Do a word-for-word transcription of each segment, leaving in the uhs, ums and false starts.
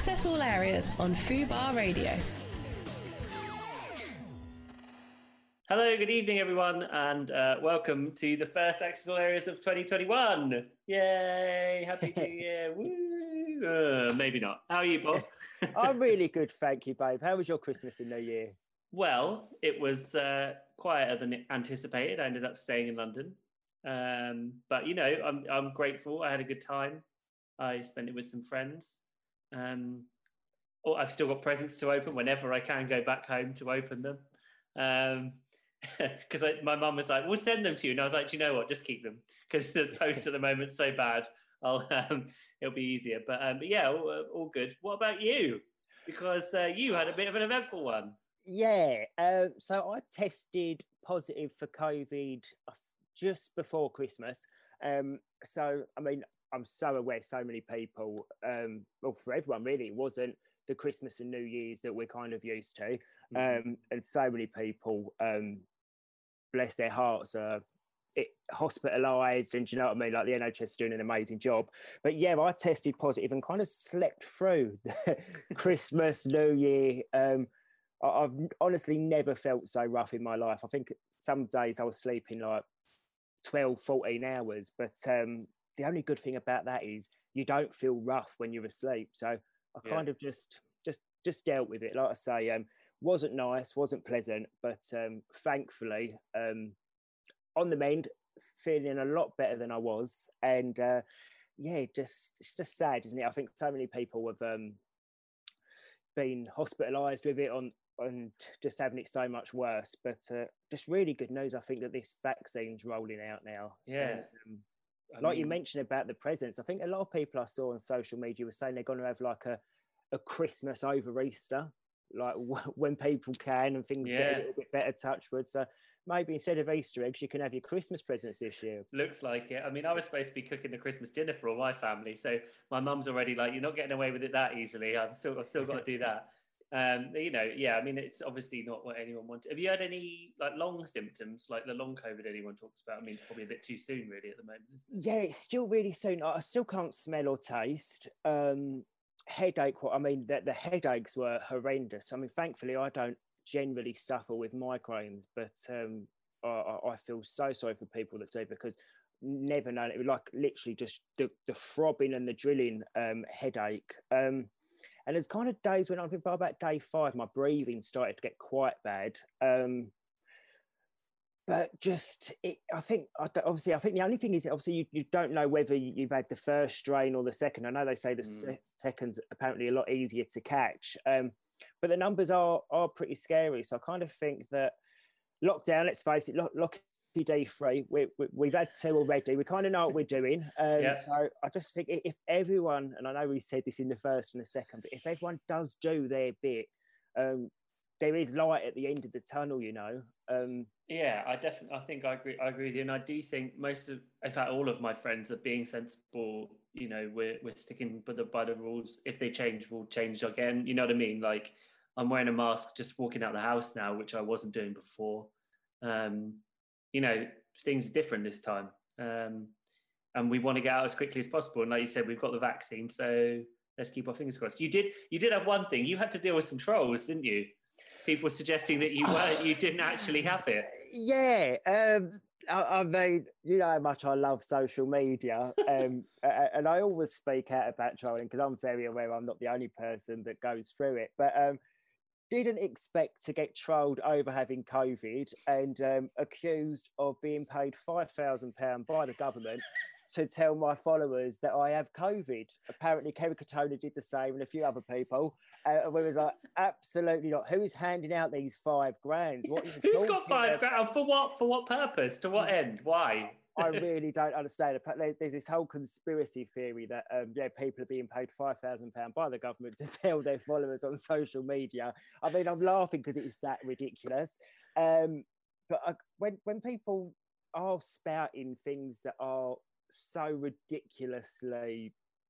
Access all areas on Fubar Radio. Hello, good evening, everyone, and uh, welcome to the first Access all areas of twenty twenty-one. Yay! Happy New Year! Woo! Uh, maybe not. How are you, Bob? I'm really good, thank you, babe. How was your Christmas and New Year? Well, it was uh, quieter than anticipated. I ended up staying in London, um, but you know, I'm I'm grateful. I had a good time. I spent it with some friends. Um, oh, I've still got presents to open whenever I can go back home to open them. Um, because my mum was like, we'll send them to you, and I was like, do you know what, just keep them, because the post at the moment's so bad. I'll um, it'll be easier, but um, but yeah, all, all good. What about you? Because uh, you had a bit of an eventful one. Yeah, uh, so I tested positive for COVID just before Christmas. Um, so I mean, I'm so aware so many people, um, well, for everyone really, it wasn't the Christmas and New Year's that we're kind of used to, mm-hmm. um, and so many people. Um, bless their hearts, uh, it, hospitalised, and you know what I mean? Like the N H S doing an amazing job. But yeah, I tested positive and kind of slept through Christmas, New Year. Um, I, I've honestly never felt so rough in my life. I think some days I was sleeping like twelve, fourteen hours. But um, the only good thing about that is you don't feel rough when you're asleep. So I kind yeah. of just, just, just dealt with it. Like I say, um, wasn't nice, wasn't pleasant, but um, thankfully, um, on the mend, feeling a lot better than I was. And uh, yeah, just it's just sad, isn't it? I think so many people have um, been hospitalised with it on and just having it so much worse. But uh, just really good news, I think, that this vaccine's rolling out now. Yeah. And, um, like mean... you mentioned about the presents, I think a lot of people I saw on social media were saying they're going to have like a, a Christmas over Easter, like when people can and things yeah. get a little bit better, touch wood. So maybe instead of Easter eggs, you can have your Christmas presents this year. Looks like it. I mean, I was supposed to be cooking the Christmas dinner for all my family, so my mum's already like, you're not getting away with it that easily. I've still, I've still got to do that. Um, you know, yeah, I mean, it's obviously not what anyone wanted. Have you had any like long symptoms, like the long COVID anyone talks about? I mean, probably a bit too soon really at the moment, isn't it? Yeah, it's still really soon. I still can't smell or taste. Um, headache, I mean, the, the headaches were horrendous. I mean, thankfully, I don't generally suffer with migraines, but um, I, I feel so sorry for people that do, because never known it was like literally just the, the throbbing and the drilling um, headache. Um, and there's kind of days when I think by about day five, my breathing started to get quite bad. Um, But just, it, I think, obviously, I think the only thing is, obviously, you, you don't know whether you've had the first strain or the second. I know they say the mm. se- second's apparently a lot easier to catch. Um, but the numbers are are pretty scary. So I kind of think that lockdown, let's face it, lock, lock D free, we, we, we've had two already. We kind of know what we're doing. Um, yeah. So I just think if everyone, and I know we said this in the first and the second, but if everyone does do their bit, um, there is light at the end of the tunnel, you know. Um, yeah, I definitely, I think I agree. I agree with you, and I do think most of, in fact, all of my friends are being sensible. You know, we're we're sticking by the by the rules. If they change, we'll change again. You know what I mean? Like, I'm wearing a mask just walking out the house now, which I wasn't doing before. Um, you know, things are different this time, um, and we want to get out as quickly as possible. And like you said, we've got the vaccine, so let's keep our fingers crossed. You did, you did have one thing. You had to deal with some trolls, didn't you? People suggesting that you weren't, you didn't actually have it. Yeah, um, I, I mean, you know how much I love social media, um, and I always speak out about trolling because I'm very aware I'm not the only person that goes through it. But um, didn't expect to get trolled over having COVID and um, accused of being paid five thousand pounds by the government to tell my followers that I have COVID. Apparently, Kerry Katona did the same, and a few other people. Uh, and we was like, absolutely not. Who is handing out these five grand? What Who's got five grand? For what? For what purpose? To what end? Why? I really don't understand. There's this whole conspiracy theory that um, yeah, people are being paid five thousand pounds by the government to tell their followers on social media. I mean, I'm laughing because it's that ridiculous. Um, but uh, when when people are spouting things that are so ridiculously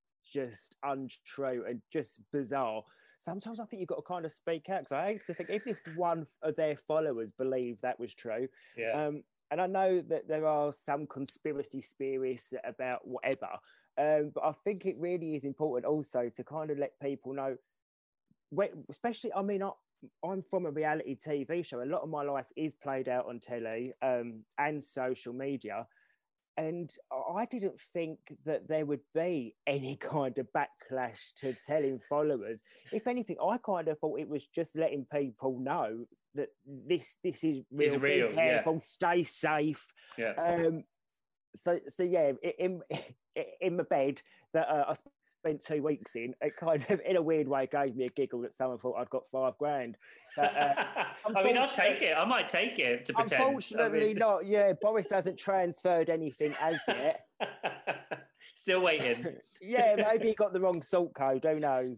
just untrue and just bizarre, sometimes I think you've got to kind of speak out, because I hate to think, even if one of their followers believed that was true, yeah. um, and I know that there are some conspiracy theories about whatever, Um, but I think it really is important also to kind of let people know, when, especially, I mean, I, I'm from a reality T V show. A lot of my life is played out on telly um, and social media. And I didn't think that there would be any kind of backlash to telling followers. If anything, I kind of thought it was just letting people know that this this is real. It's real, be careful, yeah. Stay safe. Yeah. Um, so so yeah, in in my bed that uh, I spent two weeks in, it kind of in a weird way gave me a giggle that someone thought I'd got five grand. But, uh, I mean, I'll take it. I might take it to pretend. Unfortunately, I mean... not. Yeah, Boris hasn't transferred anything as yet. Still waiting. Yeah, maybe he got the wrong salt code. Who knows?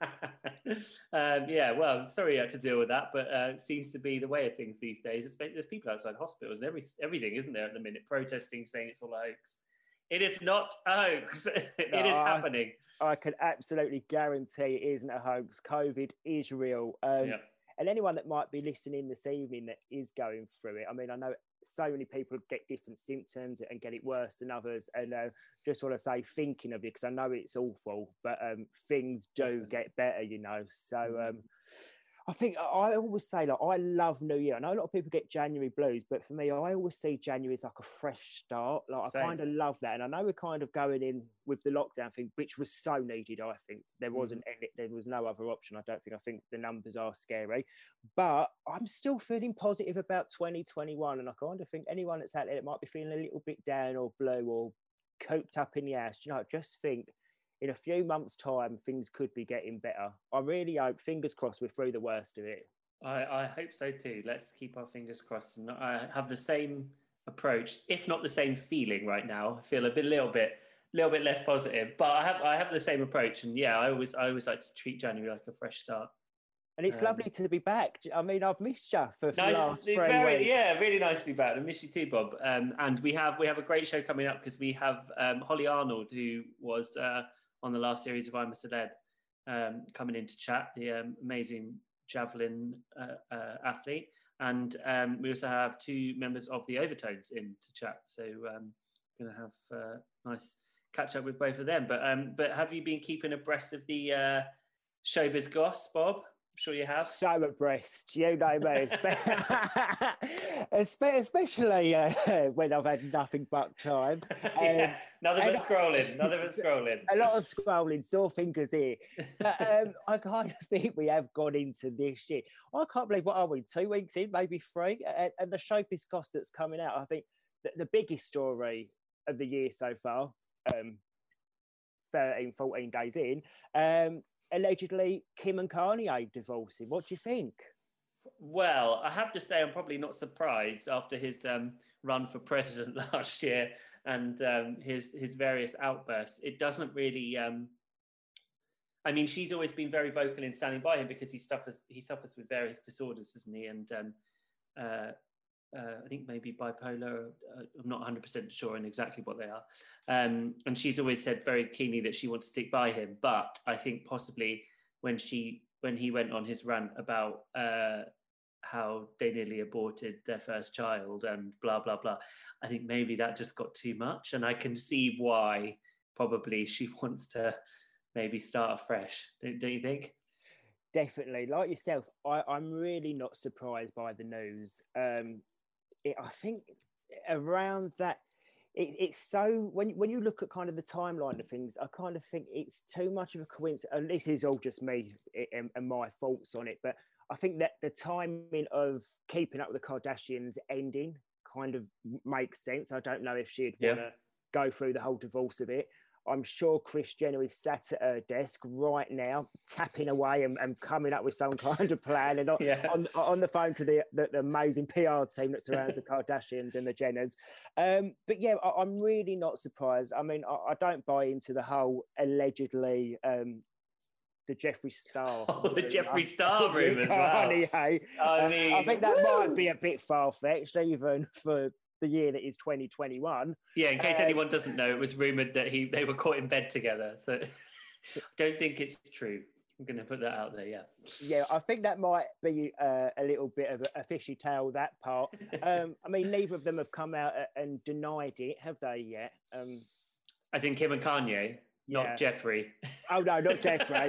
um, yeah, well, sorry you had to deal with that, but uh, it seems to be the way of things these days. It's, there's people outside hospitals and every, everything, isn't there, at the minute, protesting, saying it's all a hoax. It is not a hoax. It No, is I, happening. I can absolutely guarantee it isn't a hoax. COVID is real. Um, yeah. And anyone that might be listening this evening that is going through it, I mean, I know so many people get different symptoms and get it worse than others. And uh, just want to say, thinking of you, because I know it's awful, but um, things do Definitely. get better, you know. So um, I think I always say, like, I love New Year. I know a lot of people get January blues, but for me, I always see January as like a fresh start. Like, Same. I kind of love that. And I know we're kind of going in with the lockdown thing, which was so needed, I think. There wasn't mm. any, there was no other option, I don't think. I think the numbers are scary. But I'm still feeling positive about twenty twenty-one. And I kind of think anyone that's out there that might be feeling a little bit down or blue or cooped up in the house, you know, just think, in a few months' time, things could be getting better. I really hope, fingers crossed, we're through the worst of it. I, I hope so too. Let's keep our fingers crossed. And I have the same approach, if not the same feeling right now. I feel a bit, little bit, little bit less positive, but I have, I have the same approach. And yeah, I always, I always like to treat January like a fresh start. And it's um, lovely to be back. I mean, I've missed you for nice, the last three very, weeks. Yeah, really nice to be back. I miss you too, Bob. Um, and we have, we have a great show coming up because we have um, Holly Arnold, who was. Uh, on the last series of I'm a Celeb, um, coming in to chat, the um, amazing javelin uh, uh, athlete. And um, we also have two members of the Overtones in to chat. So um, going to have a uh, nice catch up with both of them. But um, but have you been keeping abreast of the uh, showbiz goss, Bob? I'm sure you have. So abreast, you know me. Especially uh, when I've had nothing but time. Um, yeah, nothing but scrolling, nothing but scrolling. A lot of scrolling, sore fingers here. But um, I kind of think we have gone into this year. I can't believe, what are we, two weeks in, maybe three? And, and the showbiz goss that's coming out, I think the, the biggest story of the year so far, um, thirteen, fourteen days in, um, allegedly Kim and Kanye divorcing. What do you think? Well, I have to say I'm probably not surprised after his um, run for president last year and um, his his various outbursts. It doesn't really. Um, I mean, she's always been very vocal in standing by him because he suffers he suffers with various disorders, doesn't he? And um, uh, uh, I think maybe bipolar. Uh, I'm not one hundred percent sure on exactly what they are. Um, and she's always said very keenly that she wants to stick by him. But I think possibly when she when he went on his rant about uh, how they nearly aborted their first child and blah, blah, blah, I think maybe that just got too much. And I can see why probably she wants to maybe start afresh. Don't, don't you think? Definitely. Like yourself, I, I'm really not surprised by the news. Um, it, I think around that, it, it's so, when, when you look at kind of the timeline of things, I kind of think it's too much of a coincidence. And this is all just me and, and my thoughts on it, but I think that the timing of Keeping Up with the Kardashians ending kind of makes sense. I don't know if she'd yeah. want to go through the whole divorce of it. I'm sure Kris Jenner is sat at her desk right now, tapping away and, and coming up with some kind of plan, and on, yeah. on, on the phone to the, the, the amazing P R team that surrounds the Kardashians and the Jenners. Um, but yeah, I, I'm really not surprised. I mean, I, I don't buy into the whole allegedly um, the Jeffree Star. Oh, the Jeffree Star room as well. Hey. I um, mean, I think that woo! might be a bit far-fetched, even for the year that is twenty twenty-one. Yeah, in case um, anyone doesn't know, it was rumoured that he they were caught in bed together. So I don't think it's true. I'm going to put that out there, yeah. Yeah, I think that might be uh, a little bit of a, a fishy tale, that part. Um, I mean, neither of them have come out and denied it, have they yet? Um, As in Kim and Kanye, not Yeah. Jeffrey. Oh no, not Jeffrey.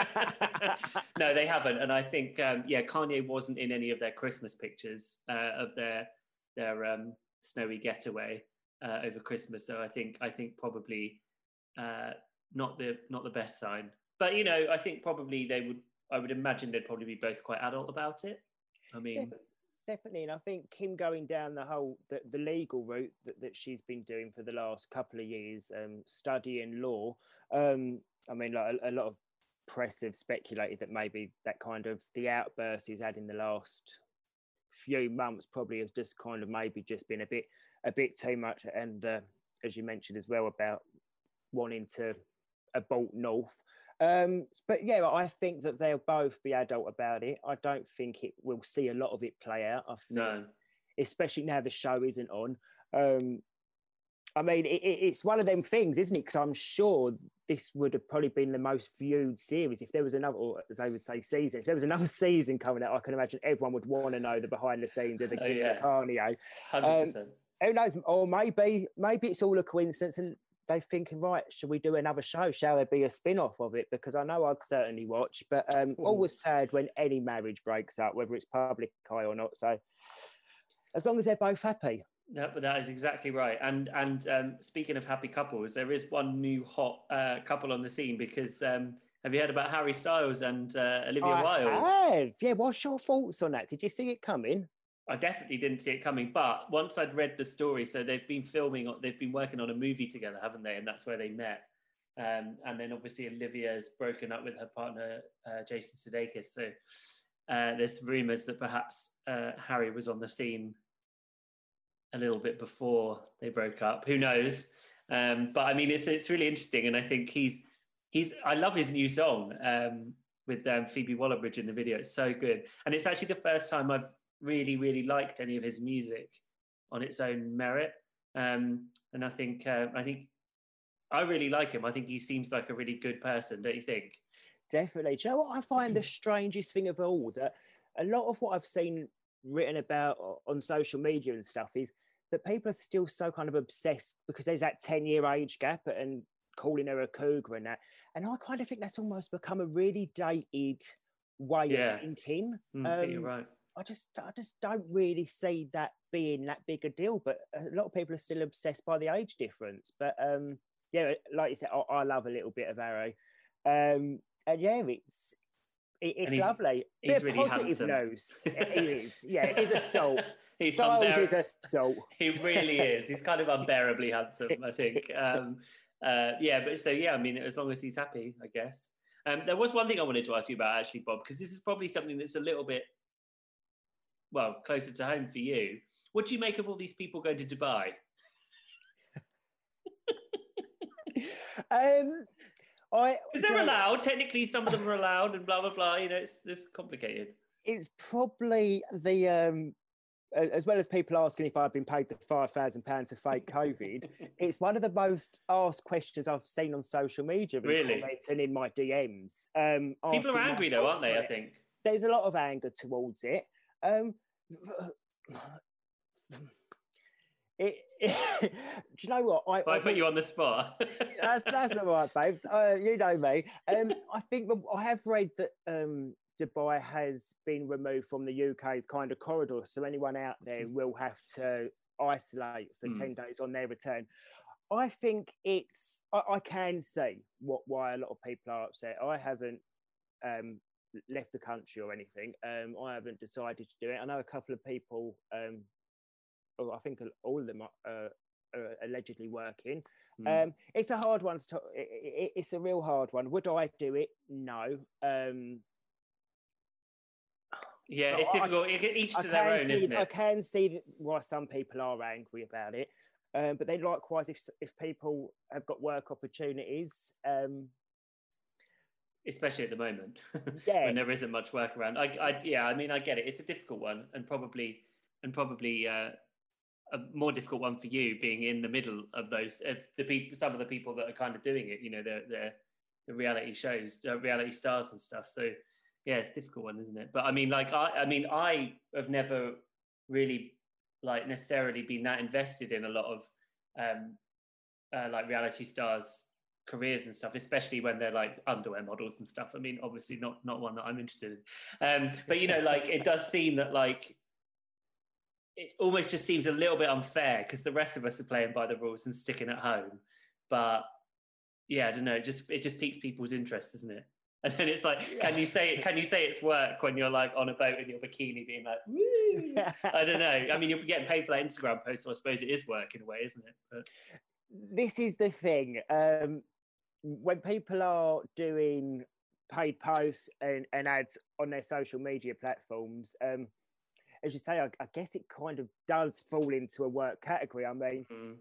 No, they haven't. And I think, um, yeah, Kanye wasn't in any of their Christmas pictures uh, of their their um, snowy getaway uh, over Christmas. So I think I think probably uh, not the not the best sign. But you know, I think probably they would. I would imagine they'd probably be both quite adult about it. I mean, Definitely, definitely. And I think Kim going down the whole the, the legal route that, that she's been doing for the last couple of years, um, studying law. Um, I mean, like a, a lot of press have speculated that maybe that kind of the outburst he's had in the last few months probably has just kind of maybe just been a bit a bit too much. And uh, as you mentioned as well about wanting to abort North. Um, but yeah, I think that they'll both be adult about it. I don't think it will see a lot of it play out. I think, no. especially now the show isn't on. Um, I mean, it, it's one of them things, isn't it? Because I'm sure this would have probably been the most viewed series if there was another, or as they would say, season. If there was another season coming out, I can imagine everyone would want to know the behind the scenes of the Oh, Kim yeah. and Kanye. one hundred percent. Um, who knows? Or maybe, maybe it's all a coincidence and they're thinking, right, should we do another show? Shall there be a spin-off of it? Because I know I'd certainly watch, but um, always sad when any marriage breaks up, whether it's public eye or not. So as long as they're both happy. No, but that is exactly right. And and um, speaking of happy couples, there is one new hot uh, couple on the scene because um, have you heard about Harry Styles and uh, Olivia I Wilde? have. Yeah, what's your thoughts on that? Did you see it coming? I definitely didn't see it coming, but once I'd read the story, so they've been filming, they've been working on a movie together, haven't they? And that's where they met. Um, and then obviously Olivia has broken up with her partner, uh, Jason Sudeikis. So uh, there's rumours that perhaps uh, Harry was on the scene a little bit before they broke up. Who knows? Um, but I mean, it's it's really interesting, and I think he's he's. I love his new song um, with um, Phoebe Waller-Bridge in the video. It's so good, and it's actually the first time I've really, really liked any of his music on its own merit. Um, and I think, uh, I think I really like him. I think he seems like a really good person, don't you think? Definitely. Do you know what I find the strangest thing of all? That a lot of what I've seen written about on social media and stuff is that people are still so kind of obsessed because there's that ten year age gap and calling her a cougar and that. And I kind of think that's almost become a really dated way Yeah. of thinking. Mm, I think Um, you're right. I just, I just don't really see that being that big a deal. But a lot of people are still obsessed by the age difference. But um, yeah, like you said, I, I love a little bit of Harry, um, and yeah, it's it, it's And he's- lovely. he's Bit of really positive handsome. news. It is, yeah, it is a salt. He's Styles unbear- is a salt. He really is. He's kind of unbearably handsome, I think. Um, uh, yeah, but so yeah, I mean, as long as he's happy, I guess. Um, there was one thing I wanted to ask you about, actually, Bob, because this is probably something that's a little bit, well, closer to home for you. What do you make of all these people going to Dubai? Um, I Is they're allowed? Technically, some of them are allowed, and blah blah blah. You know, it's it's complicated. It's probably the um, a- as well as people asking if I've been paid the five thousand pounds to fake COVID. It's one of the most asked questions I've seen on social media, in Really? comments and in my D Ms. Um, People are asking my angry though, aren't thoughts they? on I it. think. There's a lot of anger towards it. Um, it, do you know what? I, If I put you on the spot. that's, that's all right, babes. Uh, you know me. Um, I think that I have read that um, Dubai has been removed from the U K's kind of corridor, so anyone out there will have to isolate for Mm. ten days on their return. I think it's. I, I can see what why a lot of people are upset. I haven't um, left the country or anything. Um, I haven't decided to do it. I know a couple of people. Um, oh, I think all of them are, uh, are allegedly working. Mm. Um, it's a hard one to talk, it, it, it's a real hard one. Would I do it? No. Um, Yeah, but it's I- difficult. Each I to their can own, see, isn't I it? can see that why some people are angry about it. Um, but then likewise, if if people have got work opportunities, um, Especially at the moment, Yeah. when there isn't much work around. I, I, yeah, I mean, I get it. It's a difficult one, and probably, and probably uh, a more difficult one for you, being in the middle of those, of the people, some of the people that are kind of doing it. You know, the the, the reality shows, uh, reality stars and stuff. So, yeah, it's a difficult one, isn't it? But I mean, like, I, I mean, I have never really, like, necessarily been that invested in a lot of, um, uh, like reality stars' careers and stuff, especially when they're like underwear models and stuff. I mean, obviously not not one that I'm interested in, um, but you know, like it does seem that like it almost just seems a little bit unfair because the rest of us are playing by the rules and sticking at home. But yeah, I don't know. It just it just piques people's interest, doesn't it? And then it's like, yeah. can you say can you say it's work when you're like on a boat in your bikini, being like, woo? I don't know. I mean, you'll be getting paid for that Instagram post, so I suppose it is work in a way, isn't it? But this is the thing. Um, when people are doing paid posts and, and ads on their social media platforms, um, as you say, I, I guess it kind of does fall into a work category. I mean, mm.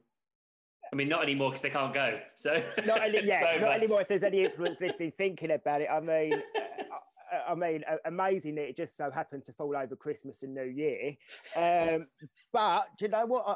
I mean, not anymore because they can't go. So not any, yeah, so not much. anymore. If there's any influence listening, thinking about it, I mean, I, I mean, amazing that it just so happened to fall over Christmas and New Year. Um, but do you know what?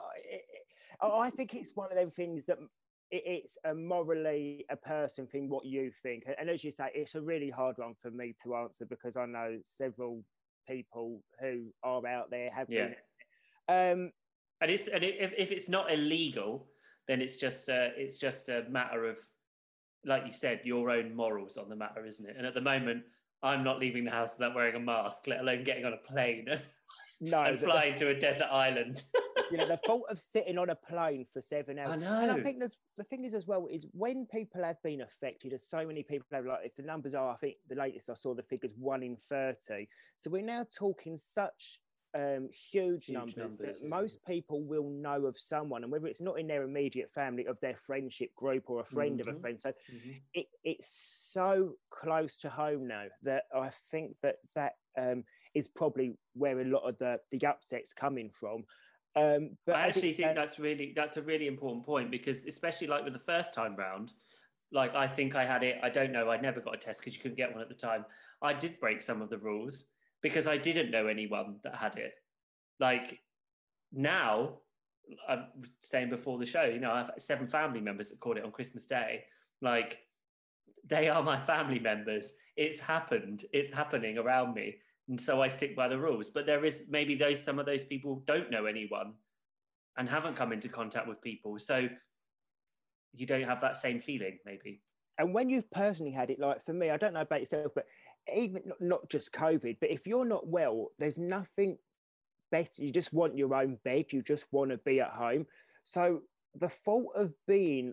I, I think it's one of them things that it, it's a morally a person thing. What you think, and as you say, it's a really hard one for me to answer because I know several people who are out there have yeah. been. Um, and it's and if if it's not illegal, then it's just a, it's just a matter of, like you said, your own morals on the matter, isn't it? And at the moment, I'm not leaving the house without wearing a mask, let alone getting on a plane no, and flying the, to a desert island. You know, the thought of sitting on a plane for seven hours. I know. And I think that's, the thing is as well, is when people have been affected, as so many people have, like if the numbers are, I think the latest I saw the figures one in thirty. So we're now talking such um, huge, huge numbers, numbers that yeah. most people will know of someone, and whether it's not in their immediate family, of their friendship group or a friend mm-hmm. of a friend. So mm-hmm. it, it's so close to home now that I think that that um, is probably where a lot of the, the upset's coming from. Um, but I actually think that's really that's a really important point because especially like with the first time round, like I think I had it. I don't know. I never got a test because you couldn't get one at the time. I did break some of the rules because I didn't know anyone that had it. Like now, I'm saying before the show, you know, I have seven family members that caught it on Christmas Day. Like they are my family members. It's happened. It's happening around me. And so I stick by the rules. But there is maybe those some of those people don't know anyone and haven't come into contact with people. So you don't have that same feeling, maybe. And when you've personally had it, like for me, I don't know about yourself, but even not just COVID, but if you're not well, there's nothing better. You just want your own bed. You just want to be at home. So the thought of being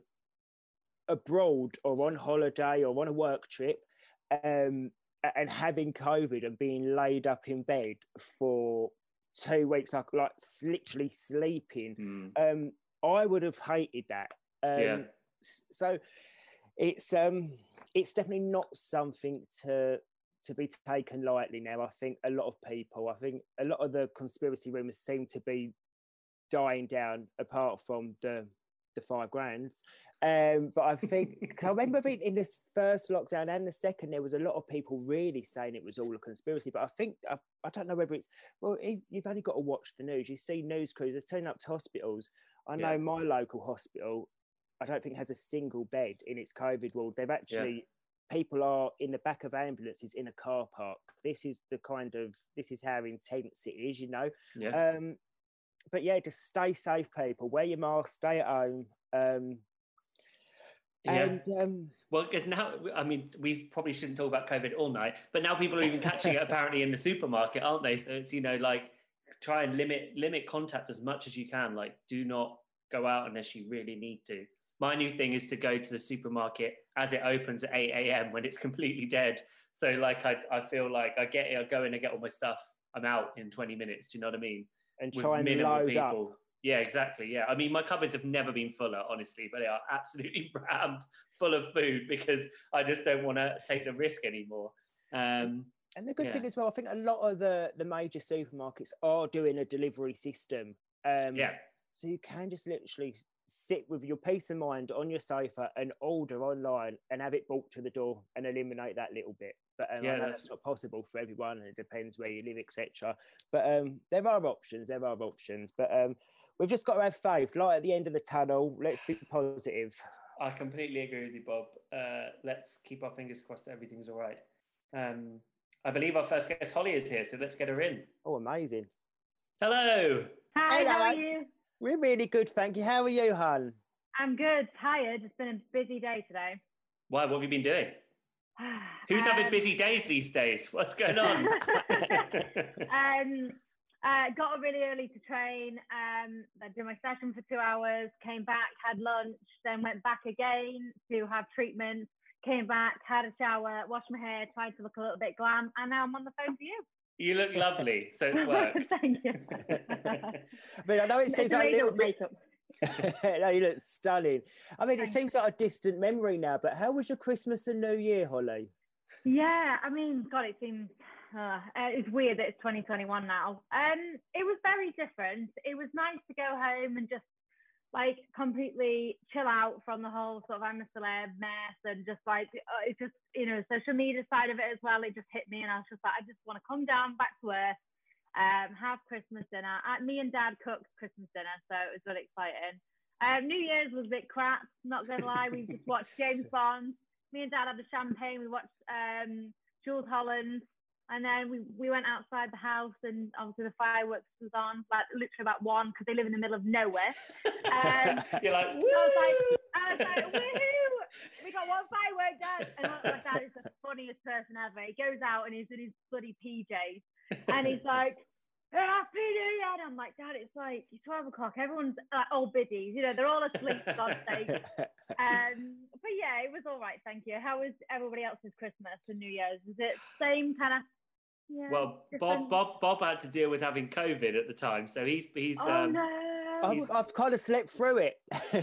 abroad or on holiday or on a work trip, um, and having COVID and being laid up in bed for two weeks, like, like literally sleeping, mm. um, I would have hated that. Um, yeah. So it's um, it's definitely not something to to be taken lightly now. I think a lot of people, I think a lot of the conspiracy rumours seem to be dying down, apart from the the five grands. Um, but I think, I remember being in this first lockdown and the second, there was a lot of people really saying it was all a conspiracy. But I think, I, I don't know whether it's, well, you've only got to watch the news. You see news crews, they're turning up to hospitals. I know yeah. my local hospital, I don't think has a single bed in its COVID ward. They've actually, yeah. people are in the back of ambulances in a car park. This is the kind of, this is how intense it is, you know. Yeah. Um, but yeah, just stay safe, people. Wear your mask, stay at home. Um, And yeah. um, well, because now, I mean, we probably shouldn't talk about COVID all night, but now people are even catching it apparently in the supermarket, aren't they? So it's, you know, like try and limit limit contact as much as you can. Like, do not go out unless you really need to. My new thing is to go to the supermarket as it opens at eight a.m. when it's completely dead. So like, I I feel like I get it, I go in and get all my stuff. I'm out in twenty minutes. Do you know what I mean? And try and load people. up. Yeah, exactly. Yeah. I mean, my cupboards have never been fuller, honestly, but they are absolutely rammed full of food because I just don't want to take the risk anymore. Um, and the good yeah. thing as well, I think a lot of the, the major supermarkets are doing a delivery system. Um, yeah. So you can just literally sit with your peace of mind on your sofa and order online and have it brought to the door and eliminate that little bit. But um, yeah, I know that's... that's not possible for everyone, and it depends where you live, et cetera. But um, there are options. There are options. But um, we've just got to have faith. Light at the end of the tunnel. Let's be positive. I completely agree with you, Bob. Uh, let's keep our fingers crossed that everything's all right. Um, I believe our first guest, Holly, is here, so let's get her in. Oh, amazing. Hello. Hi, Hello. How are you? We're really good, thank you. How are you, hon? I'm good. Tired. It's been a busy day today. Why? What have you been doing? Who's um, having busy days these days? What's going on? um, uh, got up really early to train. Um, I did my session for two hours. Came back, had lunch, then went back again to have treatment. Came back, had a shower, washed my hair, tried to look a little bit glam, and now I'm on the phone for you. You look lovely, so it's worked. Thank you. I mean, I know it seems like a little bit. No, you look stunning. I mean, it Thanks. seems like a distant memory now, but how was your Christmas and New Year, Holly? Yeah, I mean, God, it seems uh, it's weird that it's twenty twenty-one now. Um, it was very different. It was nice to go home and just like completely chill out from the whole sort of I'm a celeb mess, and just like uh, it just, you know, social media side of it as well. It just hit me, and I was just like, I just want to come down back to earth. Um, have Christmas dinner. Uh, me and Dad cooked Christmas dinner, so it was really exciting. Um, New Year's was a bit crap, not gonna lie. We just watched James Bond. Me and Dad had the champagne. We watched um, Jules Holland, and then we, we went outside the house, and obviously the fireworks was on, like literally about one, because they live in the middle of nowhere. Um, You're like, woo! I was like, I was like, woohoo! We got one firework, Dad. And my dad is the funniest person ever. He goes out and he's in his bloody P Js. And he's like, Happy New Year. And I'm like, Dad, it's like it's twelve o'clock. Everyone's like all biddies, you know, they're all asleep, for God's sake. Um, but yeah, it was all right, thank you. How was everybody else's Christmas and New Year's? Was it same kind of? Yeah, well, different? Bob, Bob, Bob had to deal with having COVID at the time, so he's he's. Oh um, no! I've, I've kind of slept through it.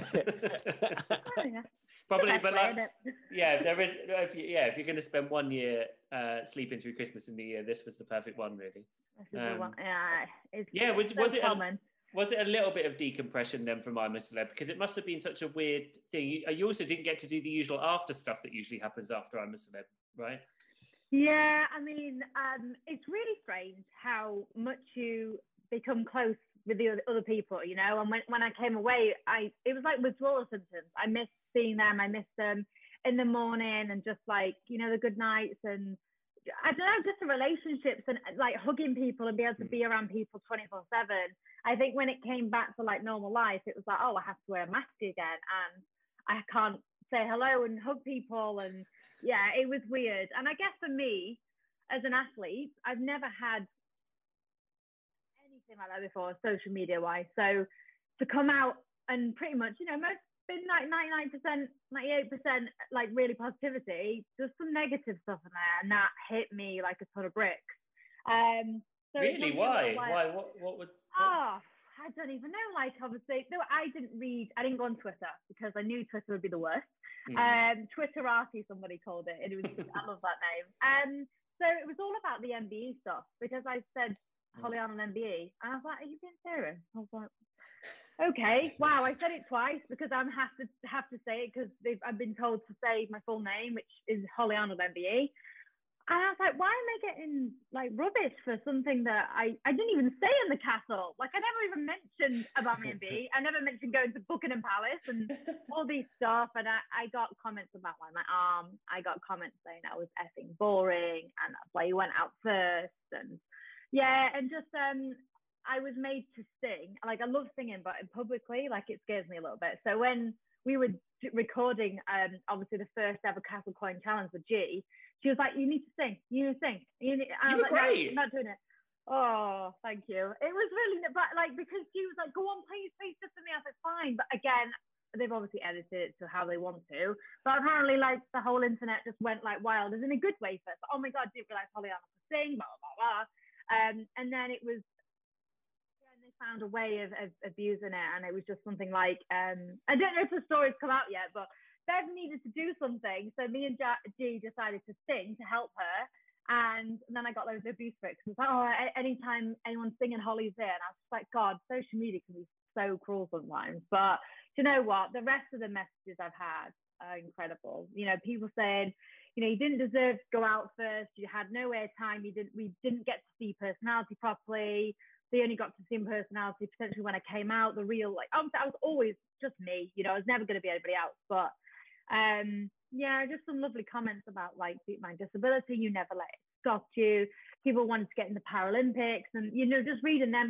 Oh, yeah. Probably, That's but right, like, isn't it? yeah, there is. If you, yeah, if you're going to spend one year uh, sleeping through Christmas and New Year, this was the perfect one, really. This is the Um, one. Yeah, it's, yeah, was, it's so was it? common. A, was it a little bit of decompression then from I'm a Celeb? Because it must have been such a weird thing. You, you also didn't get to do the usual after stuff that usually happens after I'm a Celeb, right? Yeah, I mean, um, it's really strange how much you become close with the other, other people, you know. And when, when I came away, I it was like withdrawal symptoms. I missed seeing them. I missed them in the morning, and just like, you know, the good nights, and I don't know, just the relationships, and like hugging people and be able to be around people twenty-four seven. I think when it came back to like normal life, it was like, oh, I have to wear a mask again, and I can't say hello and hug people, and yeah, it was weird. And I guess for me, as an athlete, I've never had anything like that before, social media wise. So to come out and pretty much, you know, most been like ninety-nine percent, ninety-eight percent like really positivity. There's some negative stuff in there, and that hit me like a ton of bricks. Um, so Really? Why? like, Why? What? What would? What? Oh, I don't even know. Like, obviously, no, I didn't read. I didn't go on Twitter because I knew Twitter would be the worst. Mm. Um, Twitterati, somebody called it. It was. I love that name. Um, so it was all about the N B E stuff, because I said Holly on an N B E, and I was like, "Are you being serious?" I was like, "Okay, wow." I said it twice because I'm have to have to say it because I've been told to say my full name, which is Holly on an N B E. And I was like, why am I getting like rubbish for something that I, I didn't even say in the castle? Like, I never even mentioned about my N B E. I never mentioned going to Buckingham Palace and all these stuff. And I, I got comments about like my arm. I got comments saying I was effing boring, and that's why you went out first. And yeah, and just um, I was made to sing. Like, I love singing, but publicly, like, it scares me a little bit. So when we were recording, um, obviously the first ever Castle Coin Challenge with G, she was like, "You need to sing. You need to sing." You need... I you was were like, great. "No, I'm not doing it." Oh, thank you. It was really, but like, because she was like, "Go on, please, please, just for me." I was like, "Fine," but again, they've obviously edited it to how they want to. But apparently, like, the whole internet just went like wild, as in a good way first. Oh my God, didn't realize Pollyanna could sing, blah blah blah. Um, and then it was. They found a way of, of abusing it, and it was just something like um, I don't know if the story's come out yet, but Bev needed to do something, so me and G decided to sing to help her, and then I got loads of abuse for it because it's like, oh, anytime anyone's singing Holly's there, and I was just like, God, social media can be so cruel sometimes. But do you know what? The rest of the messages I've had are incredible. You know, people saying, you know, you didn't deserve to go out first, you had no airtime, you didn't, we didn't get to see personality properly. They only got to see personality potentially when I came out. The real, like, I was, I was always just me, you know, I was never going to be anybody else. But um, yeah, just some lovely comments about like my disability. You never let it stop you. People wanted to get in the Paralympics, and you know, just reading them comments is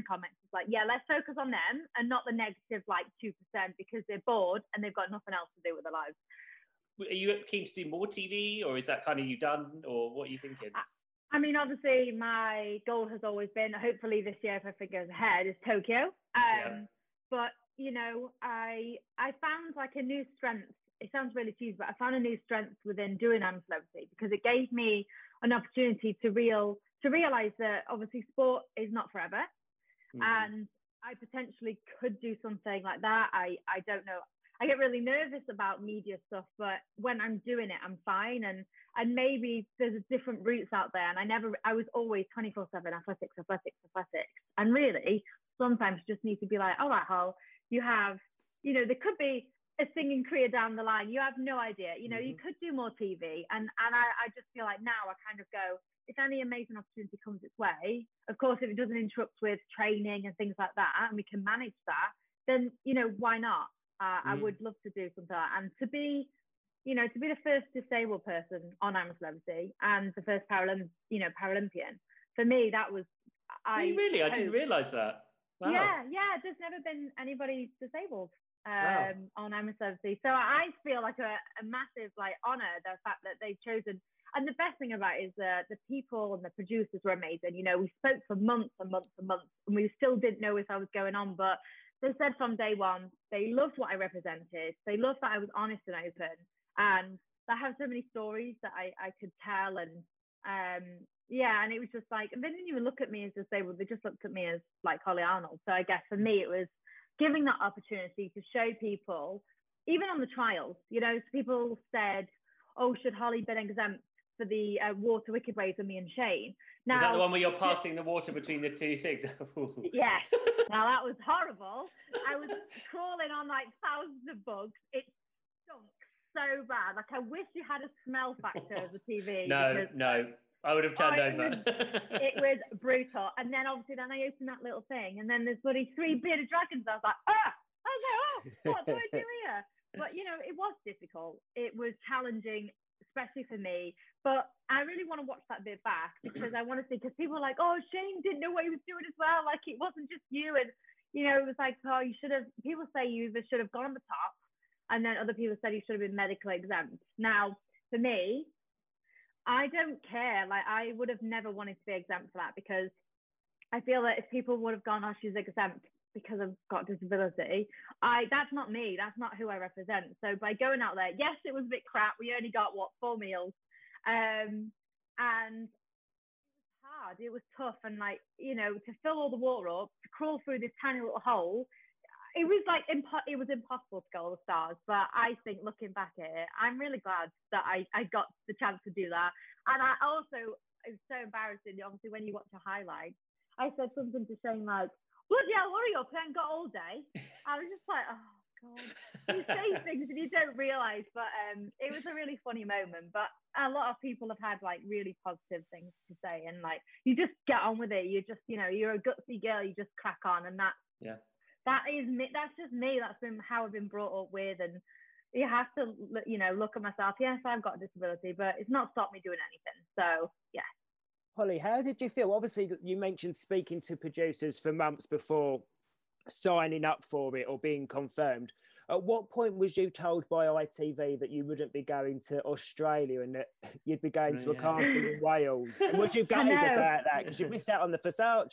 like, yeah, let's focus on them and not the negative like two percent because they're bored and they've got nothing else to do with their lives. Are you keen to do more T V, or is that kind of you done, or what are you thinking? I mean, obviously, my goal has always been, hopefully this year, if everything goes ahead, is Tokyo. Um, yeah. But, you know, I I found like a new strength. It sounds really cheesy, but I found a new strength within doing I'm a Celebrity because it gave me an opportunity to real to realize that obviously sport is not forever. Mm-hmm. And I potentially could do something like that. I, I don't know. I get really nervous about media stuff, but when I'm doing it, I'm fine. And and maybe there's different routes out there. And I never, I was always twenty-four seven athletics, athletics, athletics. And really, sometimes you just need to be like, all right, Hal, you have, you know, there could be a singing career down the line. You have no idea. You know, mm-hmm. you could do more T V. And and I, I just feel like now I kind of go, if any amazing opportunity comes its way, of course, if it doesn't interrupt with training and things like that, and we can manage that, then, you know, why not? Uh, mm. I would love to do something like that. And to be, you know, to be the first disabled person on I'm a Celebrity and the first Paralymp, you know, Paralympian, for me, that was, I really, really? I didn't realise that. Wow. Yeah, yeah, there's never been anybody disabled um, wow. on I'm a Celebrity. So I feel like a, a massive, like, honour, the fact that they've chosen. And the best thing about it is that the people and the producers were amazing. You know, we spoke for months and months and months, and we still didn't know if I was going on, but they said from day one, they loved what I represented. They loved that I was honest and open. And I have so many stories that I, I could tell. And um, yeah, and it was just like, and they didn't even look at me as disabled. They just looked at me as like Holly Arnold. So I guess for me, it was giving that opportunity to show people, even on the trials, you know, so people said, oh, should Holly been exempt for the uh, water wicked ways with me and Shane? Now, is that the one where you're passing the water between the two things? Yeah. Now that was horrible. I was crawling on like thousands of bugs. It stunk so bad. Like I wish you had a smell factor of the T V. No, because, no. I would have turned oh, it over. Was, it was brutal. And then obviously then I opened that little thing and then there's bloody three bearded dragons. I was like, ah! I was like, oh, what do I do here? But you know, it was difficult. It was challenging, especially for me. But I really want to watch that bit back because I want to see, because people are like, oh, Shane didn't know what he was doing as well. Like it wasn't just you. And, you know, it was like, oh, you should have, people say you either should have gone on the top. And then other people said you should have been medically exempt. Now, for me, I don't care. Like I would have never wanted to be exempt for that because I feel that if people would have gone, oh, she's exempt because I've got a disability, I that's not me. That's not who I represent. So by going out there, yes, it was a bit crap. We only got, what, four meals. Um, and it was hard. It was tough. And like, you know, to fill all the water up, to crawl through this tiny little hole, it was like, impo- it was impossible to get all the stars. But I think looking back at it, I'm really glad that I, I got the chance to do that. And I also, it was so embarrassing, obviously, when you watch a highlight, I said something to Shane like, bloody hell, hurry up, I ain't got all day. I was just like, oh, God. You say things and you don't realise, but um, it was a really funny moment. But a lot of people have had like really positive things to say, and like you just get on with it. You just, you know, you're a gutsy girl. You just crack on, and that's yeah, that is me. That's just me. That's been how I've been brought up with, and you have to, you know, look at myself. Yes, I've got a disability, but it's not stopped me doing anything. So yeah. Holly, how did you feel? Obviously, you mentioned speaking to producers for months before signing up for it or being confirmed. At what point was you told by I T V that you wouldn't be going to Australia and that you'd be going oh, to a yeah. castle in Wales? And was you gutted about that because you missed out on the Versace?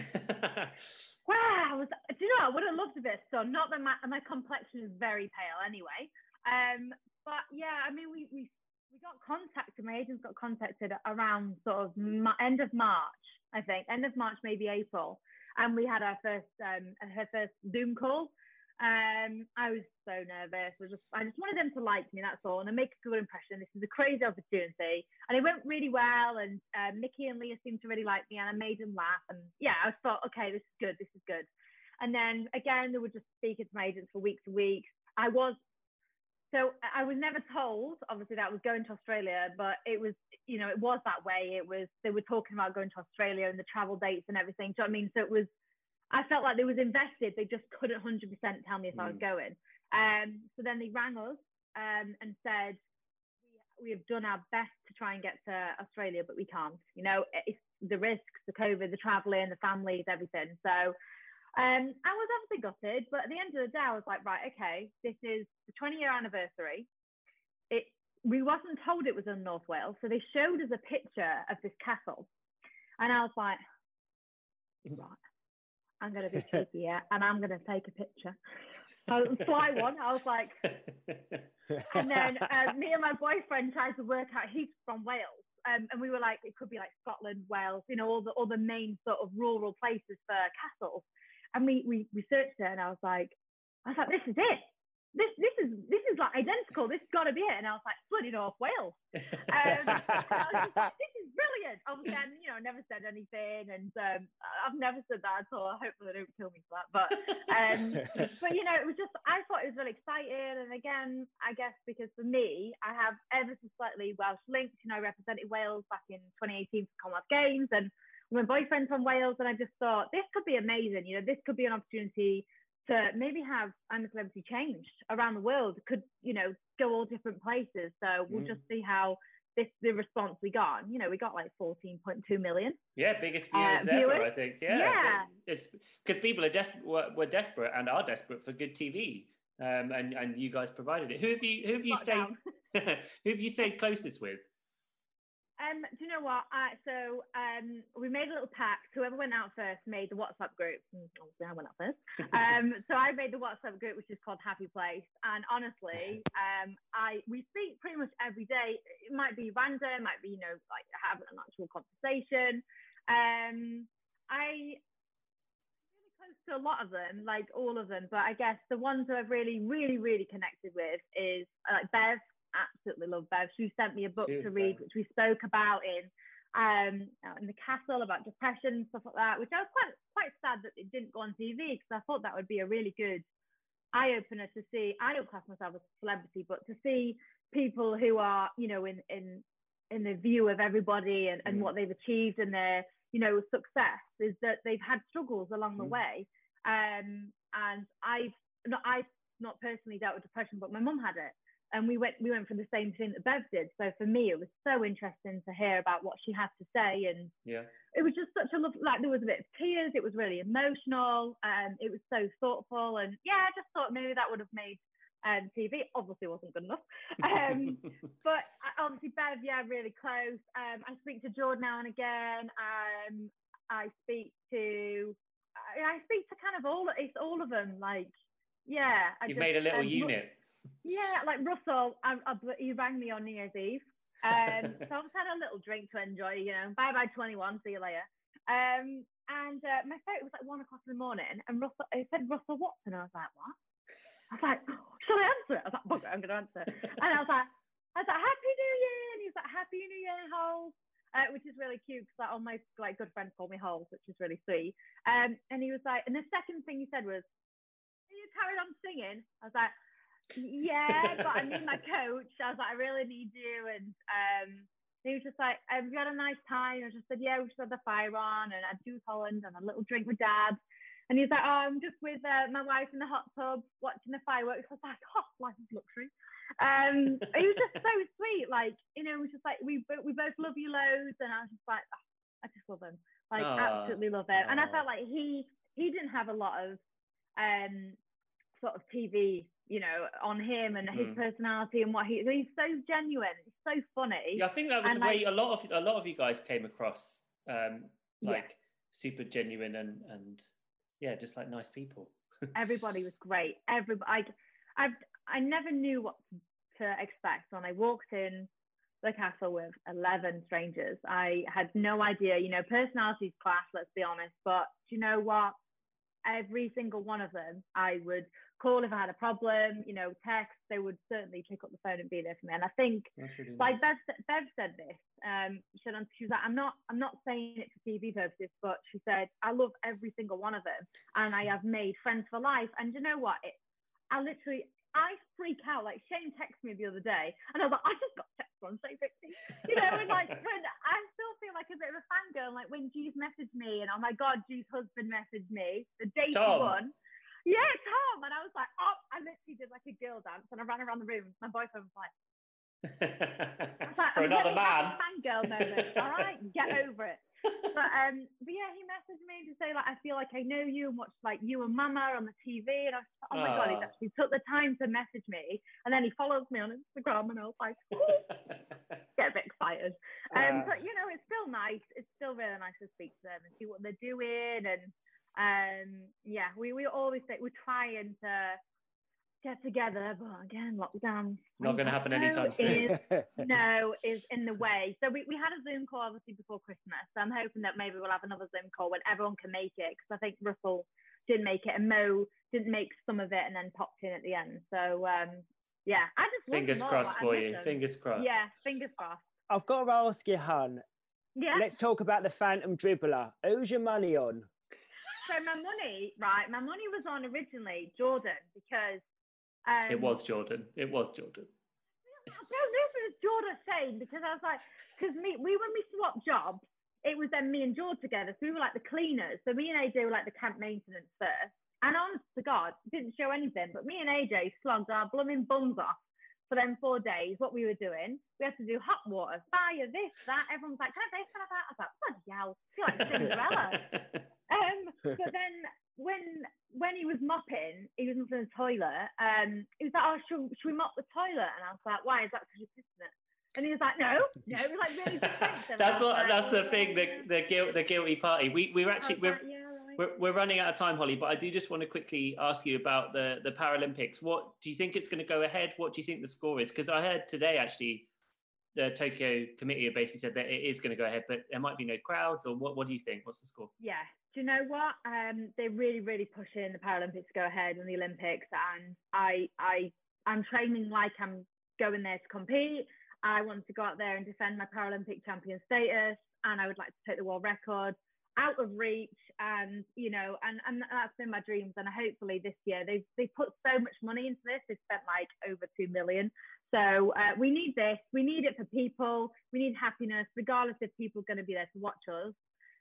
Wow, was, do you know, I would have loved a bit of sun. Not that my, my complexion is very pale anyway. Um, but yeah, I mean, we, we we got contacted, my agents got contacted around sort of ma- end of March, I think, end of March, maybe April. And we had our first, um, her first Zoom call. Um, I was so nervous. I just, I just wanted them to like me, that's all, and make a good impression. This is a crazy opportunity. And it went really well. And uh, Mickey and Leah seemed to really like me, and I made them laugh. And yeah, I thought, okay, this is good, this is good. And then again, they were just speaking to my agents for weeks and weeks. I was, so I was never told, obviously, that I was going to Australia, but it was, you know, it was that way. It was, they were talking about going to Australia and the travel dates and everything. Do you know what I mean? So it was, I felt like they was invested. They just couldn't one hundred percent tell me if mm. I was going. Um, so then they rang us um, and said, we, we have done our best to try and get to Australia, but we can't. You know, it's the risks, the COVID, the traveling, the families, everything. So Um, I was obviously gutted, but at the end of the day, I was like, right, okay, this is the twenty-year anniversary. It we wasn't told it was in North Wales, so they showed us a picture of this castle, and I was like, right, I'm going to be cheeky, yeah, and I'm going to take a picture. I was fly one. I was like, and then uh, me and my boyfriend tried to work out. He's from Wales, um, and we were like, it could be like Scotland, Wales, you know, all the all the main sort of rural places for castles. And we we researched it, and I was like, I was like, this is it. This this is this is like identical. This has got to be it. And I was like, bloody North Wales. Um, and I was just like, this is brilliant. Obviously, I, you know, never said anything, and um, I've never said that at all. Hopefully, they don't kill me for that. But um, but you know, it was just I thought it was really exciting. And again, I guess because for me, I have ever so slightly Welsh linked. You know, I represented Wales back in twenty eighteen for Commonwealth Games, and my boyfriend's from Wales, and I just thought this could be amazing. You know, this could be an opportunity to maybe have I'm a Celebrity changed around the world. It could, you know, go all different places. So we'll mm. just see how this the response we got. You know, we got like fourteen point two million. Yeah, biggest viewers uh, ever, viewers. I think. Yeah, yeah. It's because people are des- were, were desperate and are desperate for good T V, um, and and you guys provided it. Who have you who have you Lock stayed who have you stayed closest with? Um, do you know what? Uh, so um, we made a little pact. Whoever went out first made the WhatsApp group. Obviously, I went out first. Um, so I made the WhatsApp group, which is called Happy Place. And honestly, um, I we speak pretty much every day. It might be random, it might be, you know, like having an actual conversation. Um, I really close to a lot of them, like all of them. But I guess the ones that I've really, really, really connected with is uh, like Bev. Absolutely love Bev. She sent me a book Cheers, to read, Bev. Which we spoke about in um in the castle about depression and stuff like that, which I was quite quite sad that it didn't go on T V because I thought that would be a really good eye opener to see. I don't class myself as a celebrity, but to see people who are, you know, in in in the view of everybody and, and mm. what they've achieved and their, you know, success is that they've had struggles along mm. the way. Um and I've not I've not personally dealt with depression, but my mum had it. And we went we went for the same thing that Bev did. So for me, it was so interesting to hear about what she had to say. And yeah, it was just such a love, like there was a bit of tears. It was really emotional. And it was so thoughtful. And yeah, I just thought maybe that would have made um, T V. Obviously wasn't good enough. Um, but obviously Bev, yeah, really close. Um, I speak to Jordan now and again. Um, I speak to, I, I speak to kind of all, it's all of them. Like, yeah. I You've just, made a little um, unit. Yeah, like Russell, I, I, he rang me on New Year's Eve. Um, so I've had a little drink to enjoy, you know. Bye bye twenty-one, see you later. Um, and uh, my phone was like one o'clock in the morning, and Russell, he said Russell Watson. I was like, what? I was like, shall I answer it? I was like, bugger, I'm going to answer. And I was like, I was like, Happy New Year, and he was like, Happy New Year, Holes, uh, which is really cute because like, all my like good friends call me Holes, which is really sweet. Um, and he was like, and the second thing he said was, you carried on singing. I was like, yeah, but I need my coach. I was like, I really need you. And um, he was just like, have you had a nice time? I just said, yeah, we just had the fire on and I Juice Holland and a little drink with Dad. And he's like, oh, I'm just with uh, my wife in the hot tub watching the fireworks. I was like, oh, life is luxury. Um, he was just so sweet. Like, you know, it was just like, we we both love you loads. And I was just like, oh, I just love him. Like, Aww. absolutely love him. Aww. And I felt like he he didn't have a lot of um sort of T V, you know, on him and his mm. personality and what he he's so genuine, he's so funny. Yeah, I think that was and the like, way a lot of a lot of you guys came across, um, like yeah. super genuine and and yeah, just like nice people. Everybody was great. Everybody, I, I I never knew what to expect when I walked in the castle with eleven strangers. I had no idea, you know, personalities clash, let's be honest, but do you know what? Every single one of them, I would call if I had a problem, you know, text, they would certainly pick up the phone and be there for me. And I think, really like nice. Bev, Bev said this, um, she, said, she was like, I'm not, I'm not saying it for T V purposes, but she said, I love every single one of them. And I have made friends for life. And you know what? It, I literally, I freak out. Like Shane texted me the other day and I was like, I just got text from Shane Pixie. You know, and like when I still feel like a bit of a fangirl, like when G's messaged me and oh my God, G's husband messaged me the day she won. Yeah, Tom. And I was like, oh, I literally did like a girl dance and I ran around the room. My boyfriend was like, I was like for another man. Fangirl moment. All right, get over it. but um, but yeah, he messaged me to say like, I feel like I know you and watched like you and Mama on the T V, and I was like, oh my god, he Aw. actually took the time to message me, and then he follows me on Instagram, and I was like, get a bit excited. Um, Uh. but you know, it's still nice. It's still really nice to speak to them and see what they're doing, and um, yeah, we we always say we're trying to get together, but again, lockdown. Not going to happen anytime soon. Is, no, is in the way. So we, we had a Zoom call obviously before Christmas. So I'm hoping that maybe we'll have another Zoom call when everyone can make it, because I think Russell didn't make it and Mo didn't make some of it and then popped in at the end. So um, yeah, I just want Fingers more, crossed but I for miss you. them. Fingers crossed. Yeah, fingers crossed. I've got to ask you, hun. Yeah. Let's talk about the Phantom Dribbler. Who's your money on? So my money, right? My money was on originally Jordan because um, It was Jordan. It was Jordan. No, this is Jordan saying, because I was like, because me, we when we swapped jobs, it was then me and George together. So we were like the cleaners. So me and A J were like the camp maintenance first. And honest to God, didn't show anything. But me and A J slogged our blooming bums off for them four days. What we were doing, we had to do hot water, fire, this, that. Everyone's like, can I say can I say? I was like, bloody hell, you're like Cinderella. um, but then when when he was mopping, he was in the toilet. Um, he was like, "Oh, should, should we mop the toilet?" And I was like, "Why? Is that because you're pissing it?" And he was like, "No, no." It was like really defensive. That's what. Like, That's the oh, thing. The the guilt. The guilty party. We we're actually we're. like, yeah, right. We're, we're running out of time, Holly, but I do just want to quickly ask you about the, the Paralympics. What do you think it's going to go ahead? What do you think the score is? Because I heard today, actually, the Tokyo committee basically said that it is going to go ahead, but there might be no crowds. Or what? What do you think? What's the score? Yeah. Do you know what? Um, they're really, really pushing the Paralympics to go ahead and the Olympics, and I, I, I'm training like I'm going there to compete. I want to go out there and defend my Paralympic champion status, and I would like to take the world record out of reach, and you know, and and that's been my dreams. And hopefully this year they've they put so much money into this. They've spent like over two million. So uh, we need this. We need it for people. We need happiness, regardless if people are going to be there to watch us.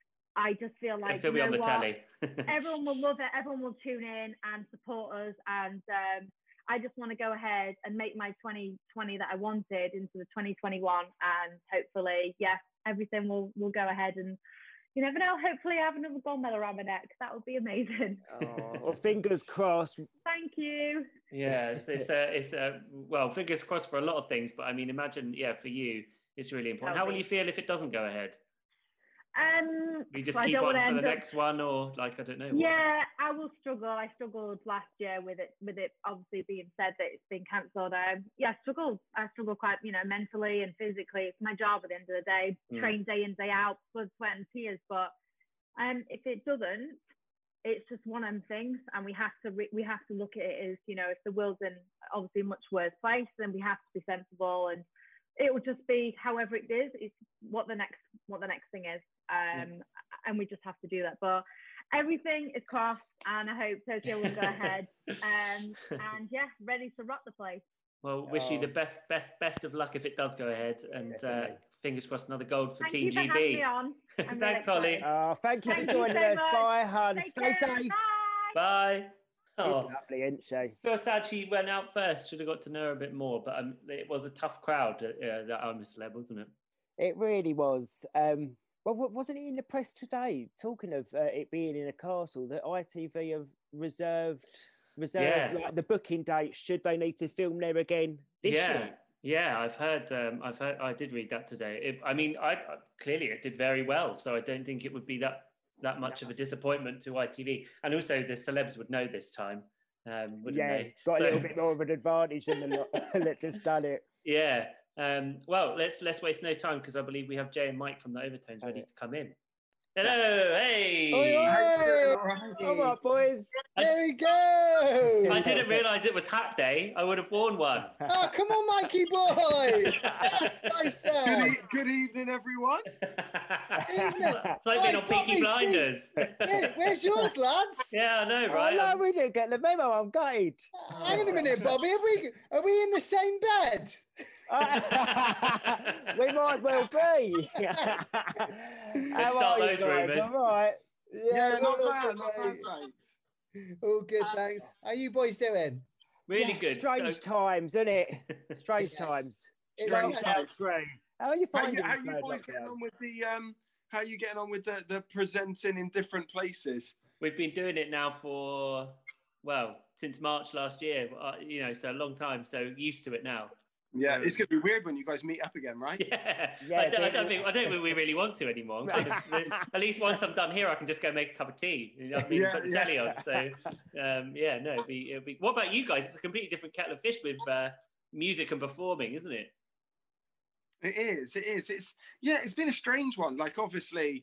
I just feel like It'll still be you on know the what? telly. Everyone will love it. Everyone will tune in and support us. And um, I just want to go ahead and make my twenty twenty that I wanted into the twenty twenty-one. And hopefully, yeah, everything will will go ahead. And you never know. Hopefully, I have another gold medal around my neck. That would be amazing. Oh, well, fingers crossed. Thank you. Yeah, it's, it's a, it's a, well, fingers crossed for a lot of things, but I mean, imagine, yeah, for you, it's really important. How will you feel if it doesn't go ahead? Um, We just so I keep don't on wanna for the end up- next one, or like I don't know. what? Yeah, I will struggle. I struggled last year with it, with it obviously being said that it's been cancelled. Um, yeah, I struggled. I struggle quite, you know, mentally and physically. It's my job at the end of the day. Mm. Train day in, day out, blood, sweat, and tears. But um, if it doesn't, it's just one of them things, and we have to re- we have to look at it as, you know, if the world's in obviously a much worse place, then we have to be sensible, and it will just be however it is. It's what the next what the next thing is. Um, yeah. And we just have to do that. But everything is crossed, and I hope Tokyo will go ahead. Um, and yeah, ready to rock the place. Well, wish Oh. you the best, best, best of luck if it does go ahead, and uh, Definitely. fingers crossed another gold for Thank Team you for G having B. me on. I'm really Thanks, Holly. excited. Oh, thank you Thank for you joining so us. much. Bye, hun. Take Stay care. safe. Bye. Bye. She's Oh, lovely, isn't she? feel sad she went out first. Should have got to know her a bit more, but um, it was a tough crowd uh, that Army Celeb, wasn't it? It really was. Um, well, wa- wasn't it in the press today? Talking of uh, it being in a castle, that I T V have reserved reserved Yeah. like, the booking date. Should they need to film there again this yeah, year? yeah. I've heard. Um, I've heard. I did read that today. It, I mean, I, I clearly it did very well, so I don't think it would be that that much of a disappointment to I T V. And also, the celebs would know this time, um, wouldn't Yeah, they? got a So- little bit more of an advantage than the lot that just done it. Yeah. Um, well, let's let's waste no time, because I believe we have Jay and Mike from the Overtones ready Okay. to come in. Hello, hey. Oi, oi! All right, boys. There we go. I didn't realise it was Hat Day. I would have worn one. Oh, come on, Mikey boy. That's nice. Good, uh, e- good evening, everyone. It's like being Hey, on Peaky Bobby, Blinders. Where- where's yours, lads? Yeah, I know, Oh, right? no, we didn't get the memo. I'm gutted. Hang on a minute, Bobby. Are we are we in the same bed? We might well be. How start are you those guys? rumours. All right. Yeah, we're not all bad, good, not bad, mate. mate. All good, thanks. How you boys doing? Really Yeah, good. Strange So- times, isn't it? Strange Yeah. times. It's Strange not- times. How are you How finding you, how the you third boys lockdown? getting on with the um how are you getting on with the, the presenting in different places? We've been doing it now for, well, since March last year, uh, you know, so a long time. So used to it now. Yeah, Um, it's going to be weird when you guys meet up again, right? Yeah, Yeah, I, don't, I people- don't think I don't think we really want to anymore. Kind of, at least once I'm done here, I can just go make a cup of tea. You know what I mean? Yeah, Put the yeah. telly on. So um, yeah, no, it'd be, it'd be. What about you guys? It's a completely different kettle of fish with uh, music and performing, isn't it? It is. It is. It's yeah. It's been a strange one. Like obviously,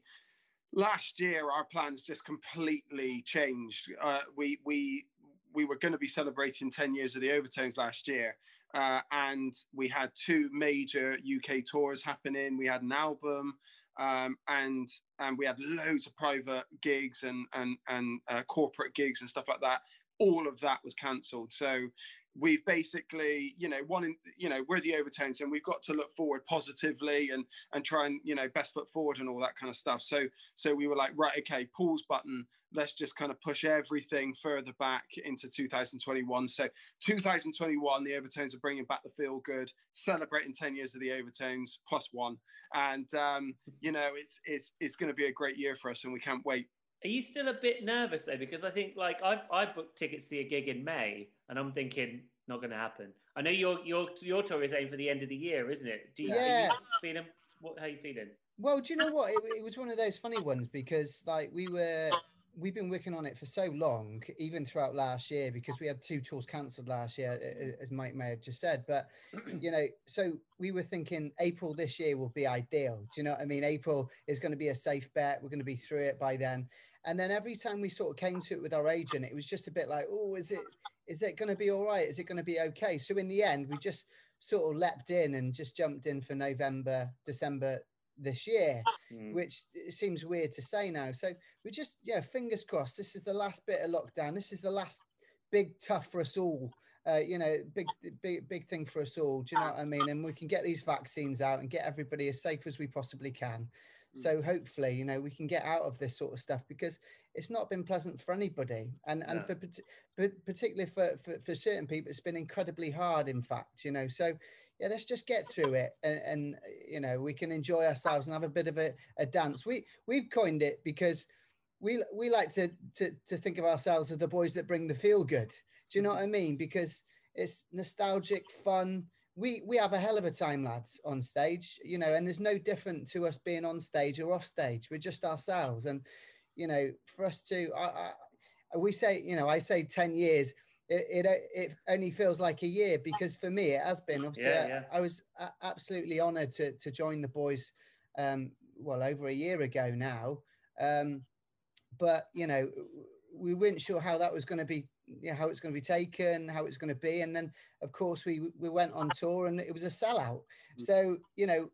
last year our plans just completely changed. Uh, we we we were going to be celebrating ten years of the Overtones last year, uh, and we had two major U K tours happening. We had an album, um, and and we had loads of private gigs and and and uh, corporate gigs and stuff like that. All of that was cancelled. So we've basically, you know, one, in, you know, we're the Overtones, and we've got to look forward positively and and try and, you know, best foot forward and all that kind of stuff. So so we were like, right, okay, pause button. Let's just kind of push everything further back into two thousand twenty-one. So two thousand twenty-one, the Overtones are bringing back the feel good, celebrating ten years of the Overtones plus one, and um, you know, it's it's it's going to be a great year for us, and we can't wait. Are you still a bit nervous though? Because I think like I I booked tickets to see a gig in May, and I'm thinking not going to happen. I know your your your tour is aimed for the end of the year, isn't it? Do you, Yeah. Are you feeling? What? How are you feeling? Well, do you know what? It, it was one of those funny ones because, like, we were we've been working on it for so long, even throughout last year, because we had two tours cancelled last year, a- as Mike may have just said. But you know, so we were thinking April this year will be ideal. Do you know what I mean? April is going to be a safe bet. We're going to be through it by then. And then every time we sort of came to it with our agent, it was just a bit like, oh, is it is it going to be all right? Is it going to be okay? So in the end, we just sort of leapt in and just jumped in for November, December this year, Mm. which it seems weird to say now. So we just, yeah, fingers crossed. This is the last bit of lockdown. This is the last big tough for us all. Uh, you know, big, big, big thing for us all. Do you know what I mean? And we can get these vaccines out and get everybody as safe as we possibly can. So hopefully, you know, we can get out of this sort of stuff, because it's not been pleasant for anybody. And and No. for pat- particularly for, for, for certain people, it's been incredibly hard, in fact, you know. So, yeah, let's just get through it, and, and you know, we can enjoy ourselves and have a bit of a, a dance. We, we've coined it because we we like to, to, to think of ourselves as the boys that bring the feel good. Do you know what I mean? Because it's nostalgic, fun. We we have a hell of a time, lads, on stage, you know, and there's no different to us being on stage or off stage. We're just ourselves. And, you know, for us to, I, I, we say, you know, I say ten years, it, it it only feels like a year, because for me, it has been. Obviously, Yeah, I, yeah. I was a- absolutely honored to, to join the boys, um, well, over a year ago now. Um, but, you know, we weren't sure how that was going to be, you know, how it's going to be taken, how it's going to be. And then, of course, we we went on tour and it was a sellout. So, you know,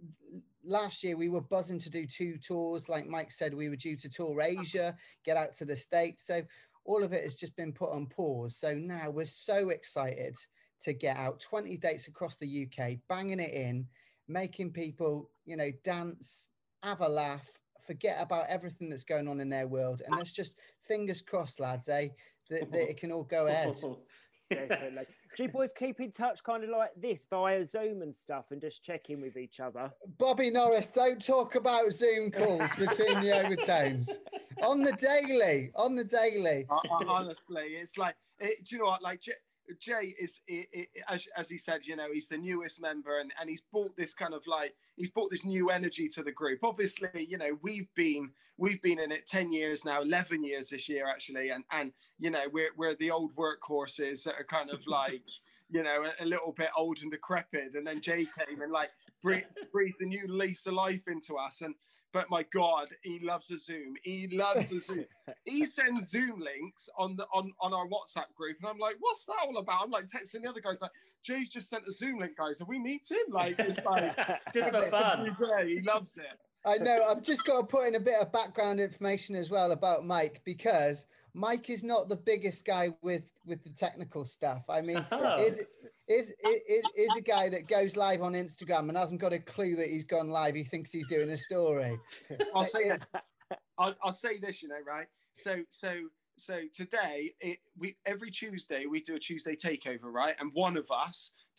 last year we were buzzing to do two tours. Like Mike said, we were due to tour Asia, get out to the States. So all of it has just been put on pause. So now we're so excited to get out twenty dates across the U K, banging it in, making people, you know, dance, have a laugh, forget about everything that's going on in their world. And let's just, fingers crossed, lads, eh, that, that it can all go ahead. Definitely. Do you boys keep in touch kind of like this via Zoom and stuff, and just check in with each other? Bobby Norris, don't talk about Zoom calls between the overtones. On the daily, on the daily. I- I- honestly, it's like, it, do you know what? Like Jay, Jay is, i i as, as he said, you know, he's the newest member, and, and he's brought this kind of like, he's brought this new energy to the group. Obviously, you know, we've been we've been in it ten years now, eleven years this year actually, and and you know, we're we're the old workhorses that are kind of like, you know, a, a little bit old and decrepit, and then Jay came and like breathed, breathed a new lease of life into us. And but my God, he loves a Zoom. He loves a Zoom. He sends Zoom links on the on, on our WhatsApp group, and I'm like, what's that all about? I'm like texting the other guys like, Jay's just sent a Zoom link, guys. Are we meeting? Like, it's like Just for fun. every day. He loves it. I know. I've just got to put in a bit of background information as well about Mike, because Mike is not the biggest guy with with the technical stuff. I mean, Oh. is is is is a guy that goes live on Instagram and hasn't got a clue that he's gone live. He thinks he's doing a story. I'll say It's- this. I'll, I'll say this, you know, right? So, so, so today, it, we every Tuesday we do a Tuesday takeover, right? And one of us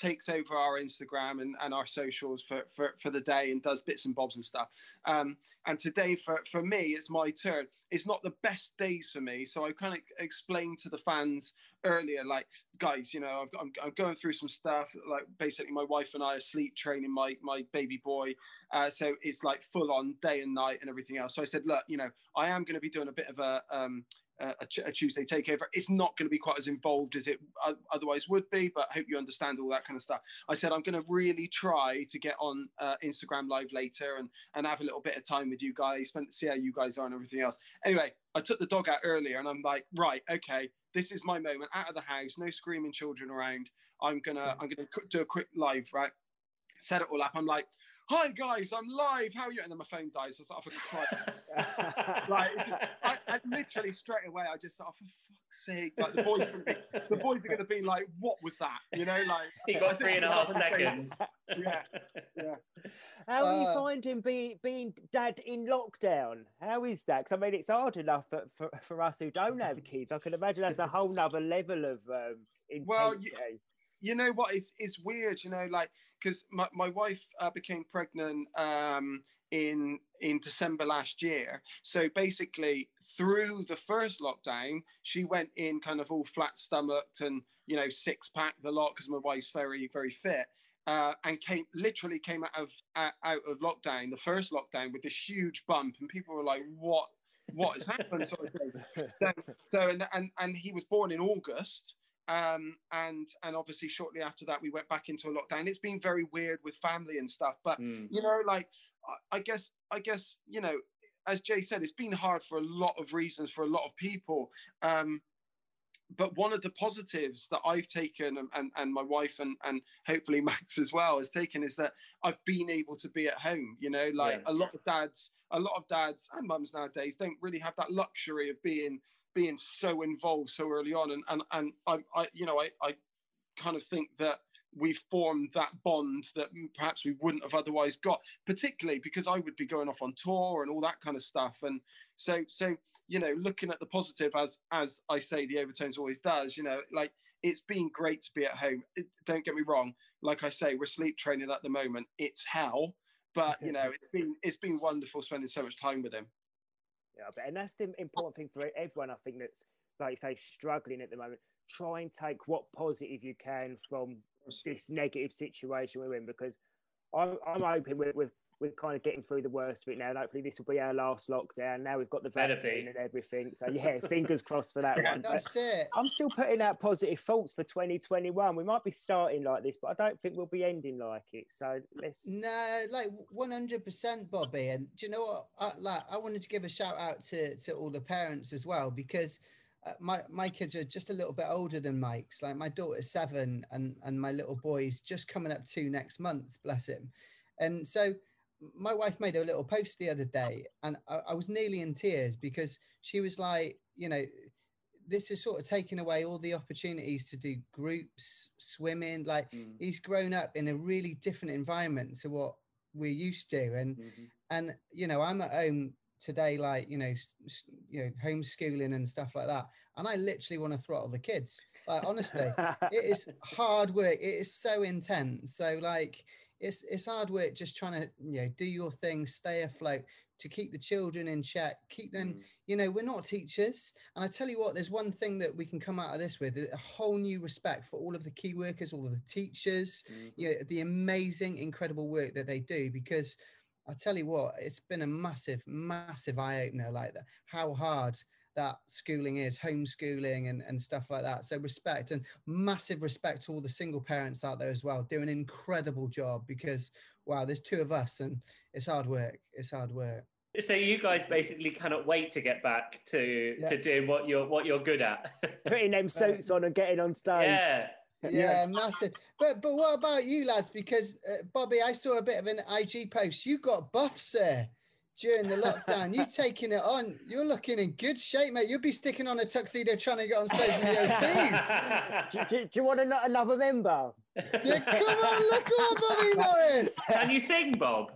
takes over our Instagram and, and our socials for, for, for the day and does bits and bobs and stuff. Um, and today for, for me, it's my turn. It's not the best days for me. So I kind of explained to the fans earlier, like, guys, you know, I've, I'm, I'm going through some stuff. Like basically my wife and I are sleep training my, my baby boy. Uh, so it's like full on day and night and everything else. So I said, look, you know, I am going to be doing a bit of a, um, a, a Tuesday takeover. It's not going to be quite as involved as it otherwise would be, but I hope you understand all that kind of stuff. I said, I'm going to really try to get on uh, Instagram live later and, and have a little bit of time with you guys, see how you guys are and everything else. Anyway, I took the dog out earlier and I'm like, right, okay, this is my moment, out of the house, no screaming children around. I'm going to, I'm going to do a quick live, right? Set it all up. I'm like, hi guys, I'm live. How are you? And then my phone dies. So I was like, oh, for Christ. Like, I, I literally straight away, I just thought, oh, for fuck's sake. Like the boys, are gonna be, the boys are going to be like, what was that? You know, like he got three and a half seconds. Yeah, yeah. How are you Uh, finding being being dad in lockdown? How is that? Because I mean, it's hard enough for, for, for us who don't have kids. I can imagine that's a whole nother level of um, intensity. Well, you, you know what? It's it's weird. You know, like because my, my wife uh, became pregnant um, in in December last year. So basically, through the first lockdown, she went in kind of all flat stomached and you know six pack the lot because my wife's very very fit. Uh, and came literally came out of out, out of lockdown, the first lockdown, with this huge bump, and people were like, "What, what has happened?" Sort of thing. So, so and, and and he was born in August, um, and and obviously shortly after that we went back into a lockdown. It's been very weird with family and stuff, but mm. you know, like I, I guess I guess you know, as Jay said, it's been hard for a lot of reasons for a lot of people. Um, But one of the positives that I've taken and, and, and my wife and, and hopefully Max as well has taken is that I've been able to be at home, you know, like yeah. a lot of dads, a lot of dads and mums nowadays don't really have that luxury of being, being so involved so early on. And, and, and I, I, you know, I, I kind of think that we've formed that bond that perhaps we wouldn't have otherwise got, particularly because I would be going off on tour and all that kind of stuff. And so, so, you know, looking at the positive, as as I say, the Overtones always does, you know, like it's been great to be at home. It, don't get me wrong. Like I say, we're sleep training at the moment. It's hell, but you know, it's been it's been wonderful spending so much time with him. Yeah, but and that's the important thing for everyone. I think that's, like you say, struggling at the moment. Try and take what positive you can from this negative situation we're in, because I'm, I'm hoping we're, we're we're kind of getting through the worst of it now. And hopefully this will be our last lockdown. Now we've got the vaccine and everything. So yeah, fingers crossed for that one. That's but it. I'm still putting out positive thoughts for twenty twenty-one. We might be starting like this, but I don't think we'll be ending like it. So let's. No, like one hundred percent, Bobby. And do you know what? I, like, I wanted to give a shout out to, to all the parents as well, because uh, my, my kids are just a little bit older than Mike's. Like my daughter's seven and, and my little boy's just coming up two next month, bless him. And so my wife made a little post the other day and I, I was nearly in tears because she was like, you know, this is sort of taking away all the opportunities to do groups, swimming. Like mm. he's grown up in a really different environment to what we're used to. And, mm-hmm. and, you know, I'm at home today, like, you know, you know, homeschooling and stuff like that. And I literally want to throttle the kids. Like, honestly, it is hard work. It is so intense. So like, It's it's hard work just trying to, you know, do your thing, stay afloat, to keep the children in check, keep them, mm. you know, we're not teachers. And I tell you what, there's one thing that we can come out of this with, a whole new respect for all of the key workers, all of the teachers, mm. you know, the amazing, incredible work that they do. Because I tell you what, it's been a massive, massive eye-opener, like that, how hard that schooling is, homeschooling and, and stuff like that. So respect, and massive respect to all the single parents out there as well, doing an incredible job, because wow, there's two of us and it's hard work. It's hard work. So you guys basically cannot wait to get back to yeah. to doing what you're what you're good at. Putting them suits on and getting on stage. Yeah. Yeah, yeah, massive. But but what about you lads? Because uh, Bobby, I saw a bit of an I G post. You got buff, sir. During the lockdown, you taking it on. You're looking in good shape, mate. You'll be sticking on a tuxedo trying to get on stage with the O Ts. do, do, do you want a, another member? Yeah, come on, look on, Bobby Norris. Can you sing, Bob?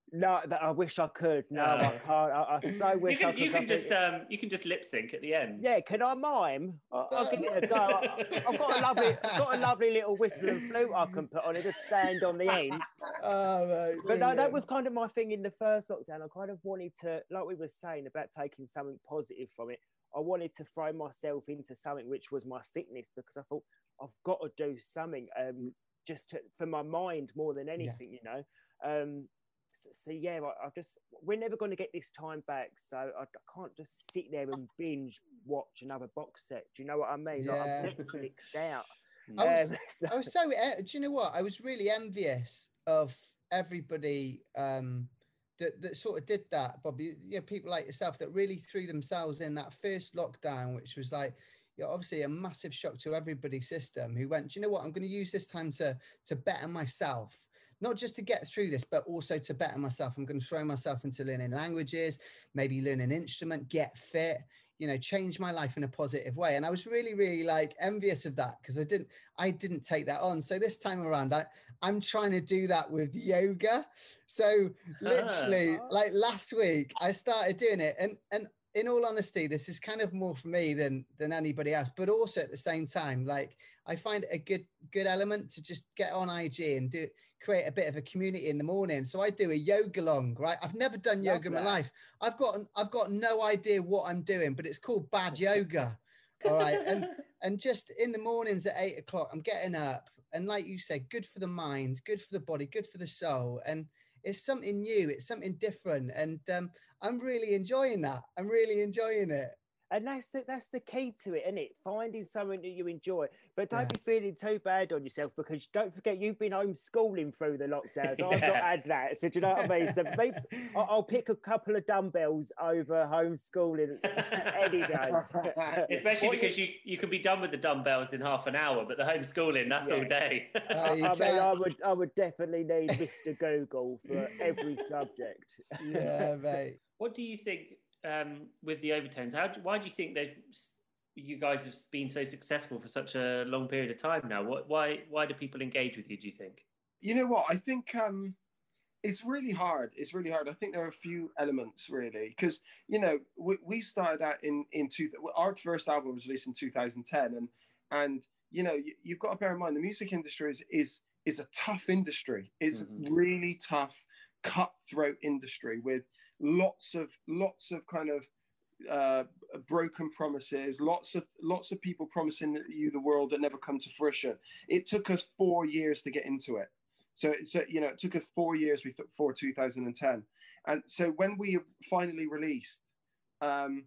No, that I wish I could. No, No. I can't. I, I so wish You I can, could. you can complete just it. um, you can just lip sync at the end. Yeah, can I mime? I, I'll give it a go. I, I've got a lovely, I've got a lovely little whistle and flute I can put on it to stand on the end. Oh, mate, But no, that brilliant. was kind of my thing in the first lockdown. I kind of wanted to, like we were saying about taking something positive from it. I wanted to throw myself into something which was my fitness, because I thought I've got to do something um, just to, for my mind more than anything, you know. Um, so, so yeah, I, I just we're never going to get this time back, so I, I can't just sit there and binge watch another box set. Do you know what I mean? Like, Yeah. I'm Netflixed out. I was, Um, so- I was so. eh, Do you know what? I was really envious of everybody um, that that sort of did that, Bobby. You know, people like yourself that really threw themselves in that first lockdown, which was like, you know, obviously a massive shock to everybody's system. Who went, do you know what? I'm going to use this time to to better myself. Not just to get through this, but also to better myself. I'm going to throw myself into learning languages, maybe learn an instrument, get fit, you know, change my life in a positive way. And I was really, really like envious of that, because I didn't, I didn't take that on. So this time around, I, I'm trying to do that with yoga. So literally, like last week, I started doing it, and and in all honesty, this is kind of more for me than than anybody else. But also at the same time, like I find it a good good element to just get on I G and do create a bit of a community in the morning. So I do a yoga long, right? I've never done yoga in my life. I've got I've got no idea what I'm doing, but it's called bad yoga. All right. And and just in the mornings at eight o'clock, I'm getting up. And like you said, good for the mind, good for the body, good for the soul. And it's something new, it's something different. And um, I'm really enjoying that. I'm really enjoying it. And that's the that's the key to it, isn't it? Finding something that you enjoy, but don't Yeah. be feeling too bad on yourself, because don't forget you've been homeschooling through the lockdowns. I've not Yeah. had that, so do you know what I mean? So maybe I'll, I'll pick a couple of dumbbells over homeschooling any day. Especially What because you, you can be done with the dumbbells in half an hour, but the homeschooling, that's all Yeah. day. Uh, I, you I mean, I can't- would I would definitely need Mister Google for every subject. Yeah, mate. What do you think um, with the overtones? How? do- Why do you think they've you guys have been so successful for such a long period of time now? What? Why? Why do people engage with you? Do you think? You know what? I think um, it's really hard. It's really hard. I think there are a few elements really, because you know we, we started out in in two. Our first album was released in two thousand ten, and and you know you, you've got to bear in mind the music industry is is is a tough industry. It's Mhm. a really tough, cutthroat industry with lots of lots of kind of uh, broken promises, lots of lots of people promising you the world that never come to fruition. It took us four years to get into it. So, so you know, it took us four years before two thousand ten. And so when we finally released, um,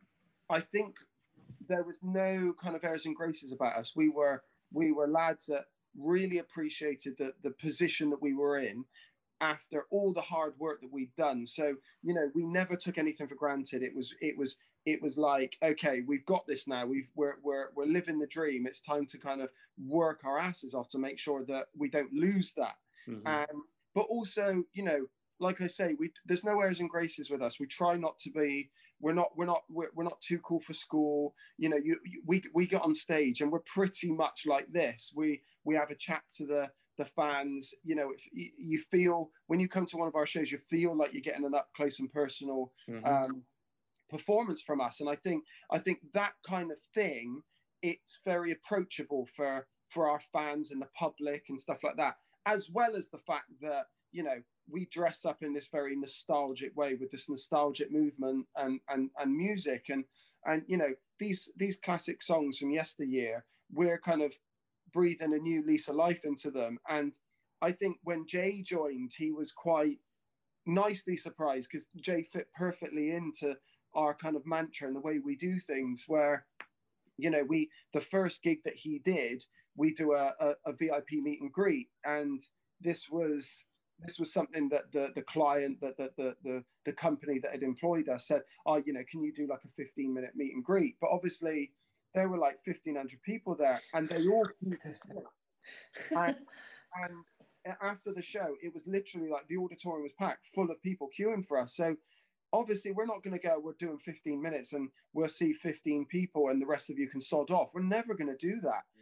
I think there was no kind of airs and graces about us. We were we were lads that really appreciated the the position that we were in after all the hard work that we'd done. So, you know, we never took anything for granted. It was, it was, it was like, okay, we've got this now. We've, we're, we're, we're living the dream. It's time to kind of work our asses off to make sure that we don't lose that. Mhm. Um, but also, you know, like I say, we, there's no airs and graces with us. We try not to be, we're not, we're not, we're, we're not too cool for school. You know, you, you, we, we get on stage and we're pretty much like this. We, we have a chat to the, the fans. You know, if you, you feel when you come to one of our shows, you feel like you're getting an up close and personal Mhm. um, performance from us. And I think I think that kind of thing, it's very approachable for for our fans and the public and stuff like that, as well as the fact that, you know, we dress up in this very nostalgic way with this nostalgic movement and and and music, and and you know, these these classic songs from yesteryear, we're kind of breathing a new lease of life into them. And I think when Jay joined, he was quite nicely surprised, because Jay fit perfectly into our kind of mantra and the way we do things, where, you know, we, the first gig that he did, we do a, a, a V I P meet and greet. And this was, this was something that the, the client, that the, the, the, the company that had employed us said, oh, you know, can you do like a fifteen minute meet and greet? But obviously there were like fifteen hundred people there, and they all came to slips. And, and after the show, it was literally like the auditorium was packed full of people queuing for us. So obviously we're not going to go, we're doing fifteen minutes and we'll see fifteen people and the rest of you can sod off. We're never going to do that.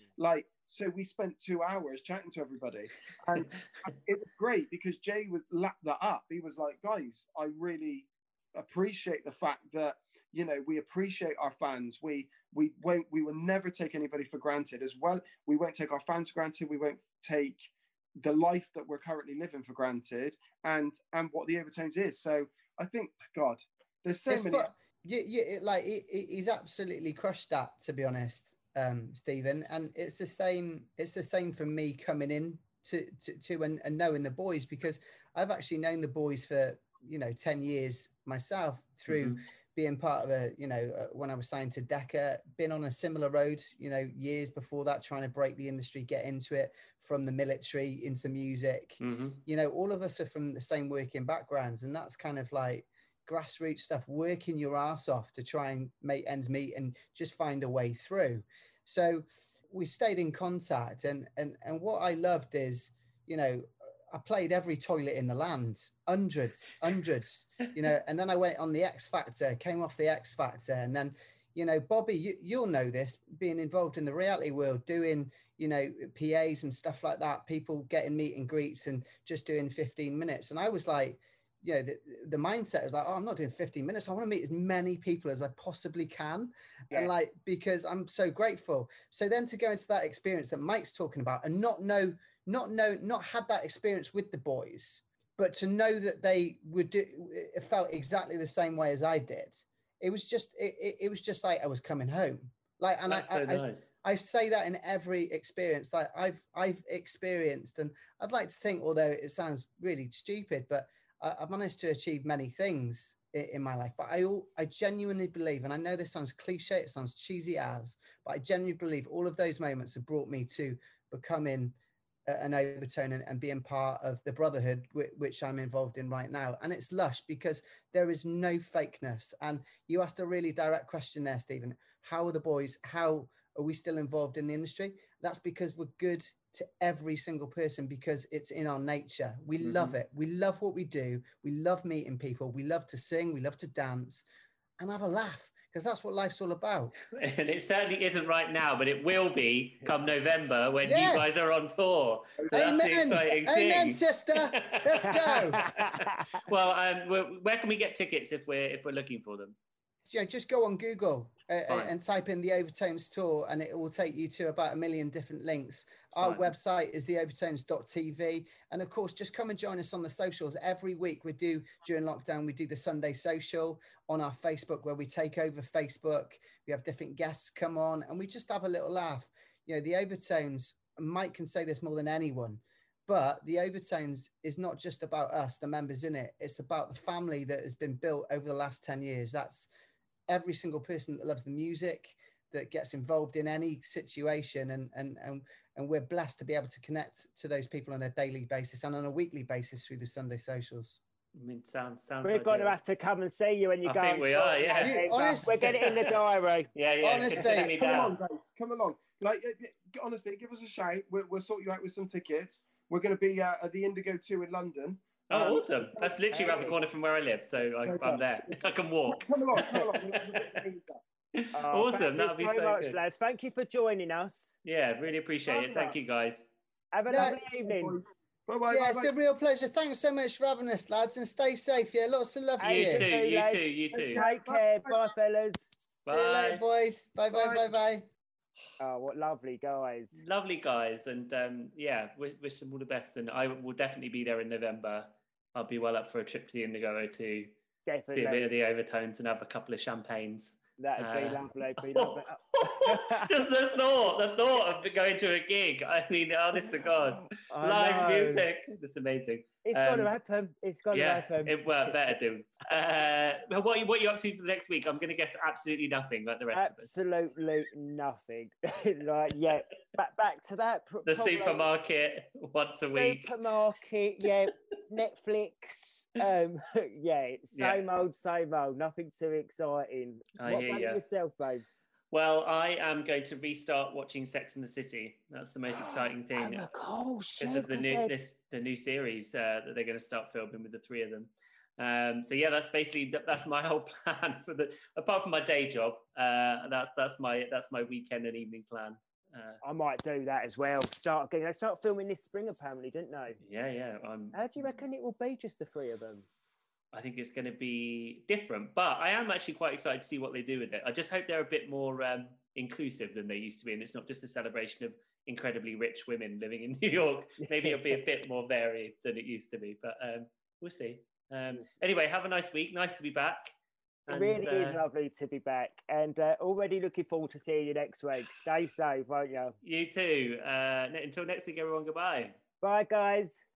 Like, so we spent two hours chatting to everybody, and it was great because Jay would lap that up. He was like, guys, I really appreciate the fact that, you know, we appreciate our fans. We we won't we will never take anybody for granted. As well, we won't take our fans for granted. We won't take the life that we're currently living for granted, and and what the Overtones is. So I think, God, there's so it's many. But, yeah, yeah, it, like it, it, he's absolutely crushed that, to be honest, um, Stephen. And it's the same. It's the same for me coming in to to, to and, and knowing the boys, because I've actually known the boys for, you know, ten years myself through. Mm-hmm. Being part of a, you know, uh, when I was signed to Decca, been on a similar road, you know, years before that, trying to break the industry, get into it, from the military into music. Mm-hmm. You know, all of us are from the same working backgrounds, and that's kind of like grassroots stuff, working your ass off to try and make ends meet and just find a way through. So we stayed in contact, and and and what I loved is, you know, I played every toilet in the land, hundreds, hundreds, you know, and then I went on the X Factor, came off the X Factor. And then, you know, Bobby, you, you'll know this, being involved in the reality world, doing, you know, P As and stuff like that, people getting meet and greets and just doing fifteen minutes. And I was like, you know, the, the mindset is like, oh, I'm not doing fifteen minutes. I want to meet as many people as I possibly can. Yeah. And like, because I'm so grateful. So then to go into that experience that Mike's talking about and not know, not know, not had that experience with the boys, but to know that they would do, it felt exactly the same way as I did. It was just, it, it, it was just like I was coming home. Like, and I, so I, nice. I, I say that in every experience, like I've, I've experienced, and I'd like to think, although it sounds really stupid, but I, I've managed to achieve many things in, in my life. But I, all, I genuinely believe, and I know this sounds cliche, it sounds cheesy as, but I genuinely believe all of those moments have brought me to becoming an Overtone and, and being part of the brotherhood, w- which I'm involved in right now. And it's lush because there is no fakeness. And you asked a really direct question there, Stephen. How are the boys? How are we still involved in the industry? That's because we're good to every single person, because it's in our nature. We mm-hmm. love it. We love what we do. We love meeting people. We love to sing. We love to dance and have a laugh, because that's what life's all about. And it certainly isn't right now, but it will be come November when yeah. you guys are on tour. So Amen. That's the exciting Amen, thing. sister. Let's go. Well, um, where can we get tickets if we're if we're looking for them? Yeah, just go on Google uh, and type in the Overtones tour, and it will take you to about a million different links. Our Fine. website is the overtones dot t v. And of course, just come and join us on the socials. Every week we do, during lockdown, we do the Sunday social on our Facebook, where we take over Facebook. We have different guests come on and we just have a little laugh. You know, the Overtones, Mike can say this more than anyone, but the Overtones is not just about us, the members in it. It's about the family that has been built over the last ten years. That's every single person that loves the music, that gets involved in any situation, and and and and we're blessed to be able to connect to those people on a daily basis and on a weekly basis through the Sunday socials. I mean, sounds sounds. We're going to have to come and see you when you I go. I think we are, yeah. You, honest, we're getting in the diary. Yeah, yeah. Honestly, come along, guys. Come along. Like, honestly, give us a shout. We'll, we'll sort you out with some tickets. We're going to be uh, at the Indigo two in London. Oh, um, awesome! That's literally around the corner from where I live, so I, I'm there. I can walk. Come along, come along. Oh, awesome! That'll be so so much, good. lads. Thank you for joining us. Yeah, really appreciate it. Thank you, guys. Have a yeah. lovely evening. Bye bye. Yeah, bye, it's bye. a real pleasure. Thanks so much for having us, lads, and stay safe. Yeah, lots of love to You you. too. You too. You too. Take care. Bye, fellas. Bye. See you later, boys. Bye, bye, bye, bye. bye. Oh, what lovely guys. Lovely guys, and um, yeah, wish, wish them all the best. And I will definitely be there in November. I'll be well up for a trip to the Indigo to Definitely. see a bit of the Overtones and have a couple of champagnes. That'd uh, be lovely. Be lovely. Just the thought, the thought of going to a gig. I mean, honest to God, I live know. music. It's amazing. It's um, got to happen. It's got to yeah, happen. It well, better do. Uh, what what are you up to for the next week? I'm going to guess absolutely nothing, like the rest absolutely of us. nothing. Like yeah, back back to that. The supermarket once a week. Supermarket, yeah. Netflix. Um, yeah, same yeah. old, same old. Nothing too exciting. I what hear about you. yourself, babe? Well, I am going to restart watching Sex and the City. That's the most exciting thing. Oh, cool. Because of the new this the new series uh, that they're going to start filming with the three of them. Um, so yeah, that's basically that's my whole plan for the. Apart from my day job, uh, that's that's my that's my weekend and evening plan. Uh, I might do that as well. Start again. They start filming this spring, apparently, didn't they? yeah, yeah. I'm, How do you reckon it will be? Just the three of them? I think it's going to be different, but I am actually quite excited to see what they do with it. I just hope they're a bit more um, inclusive than they used to be, and it's not just a celebration of incredibly rich women living in New York. Maybe it'll be a bit more varied than it used to be, but um, we'll see. Um, anyway, have a nice week. Nice to be back. It And, really uh, is lovely to be back, and uh, already looking forward to seeing you next week. Stay safe, won't you? You too. Uh, until next week, everyone. Goodbye. Bye, guys.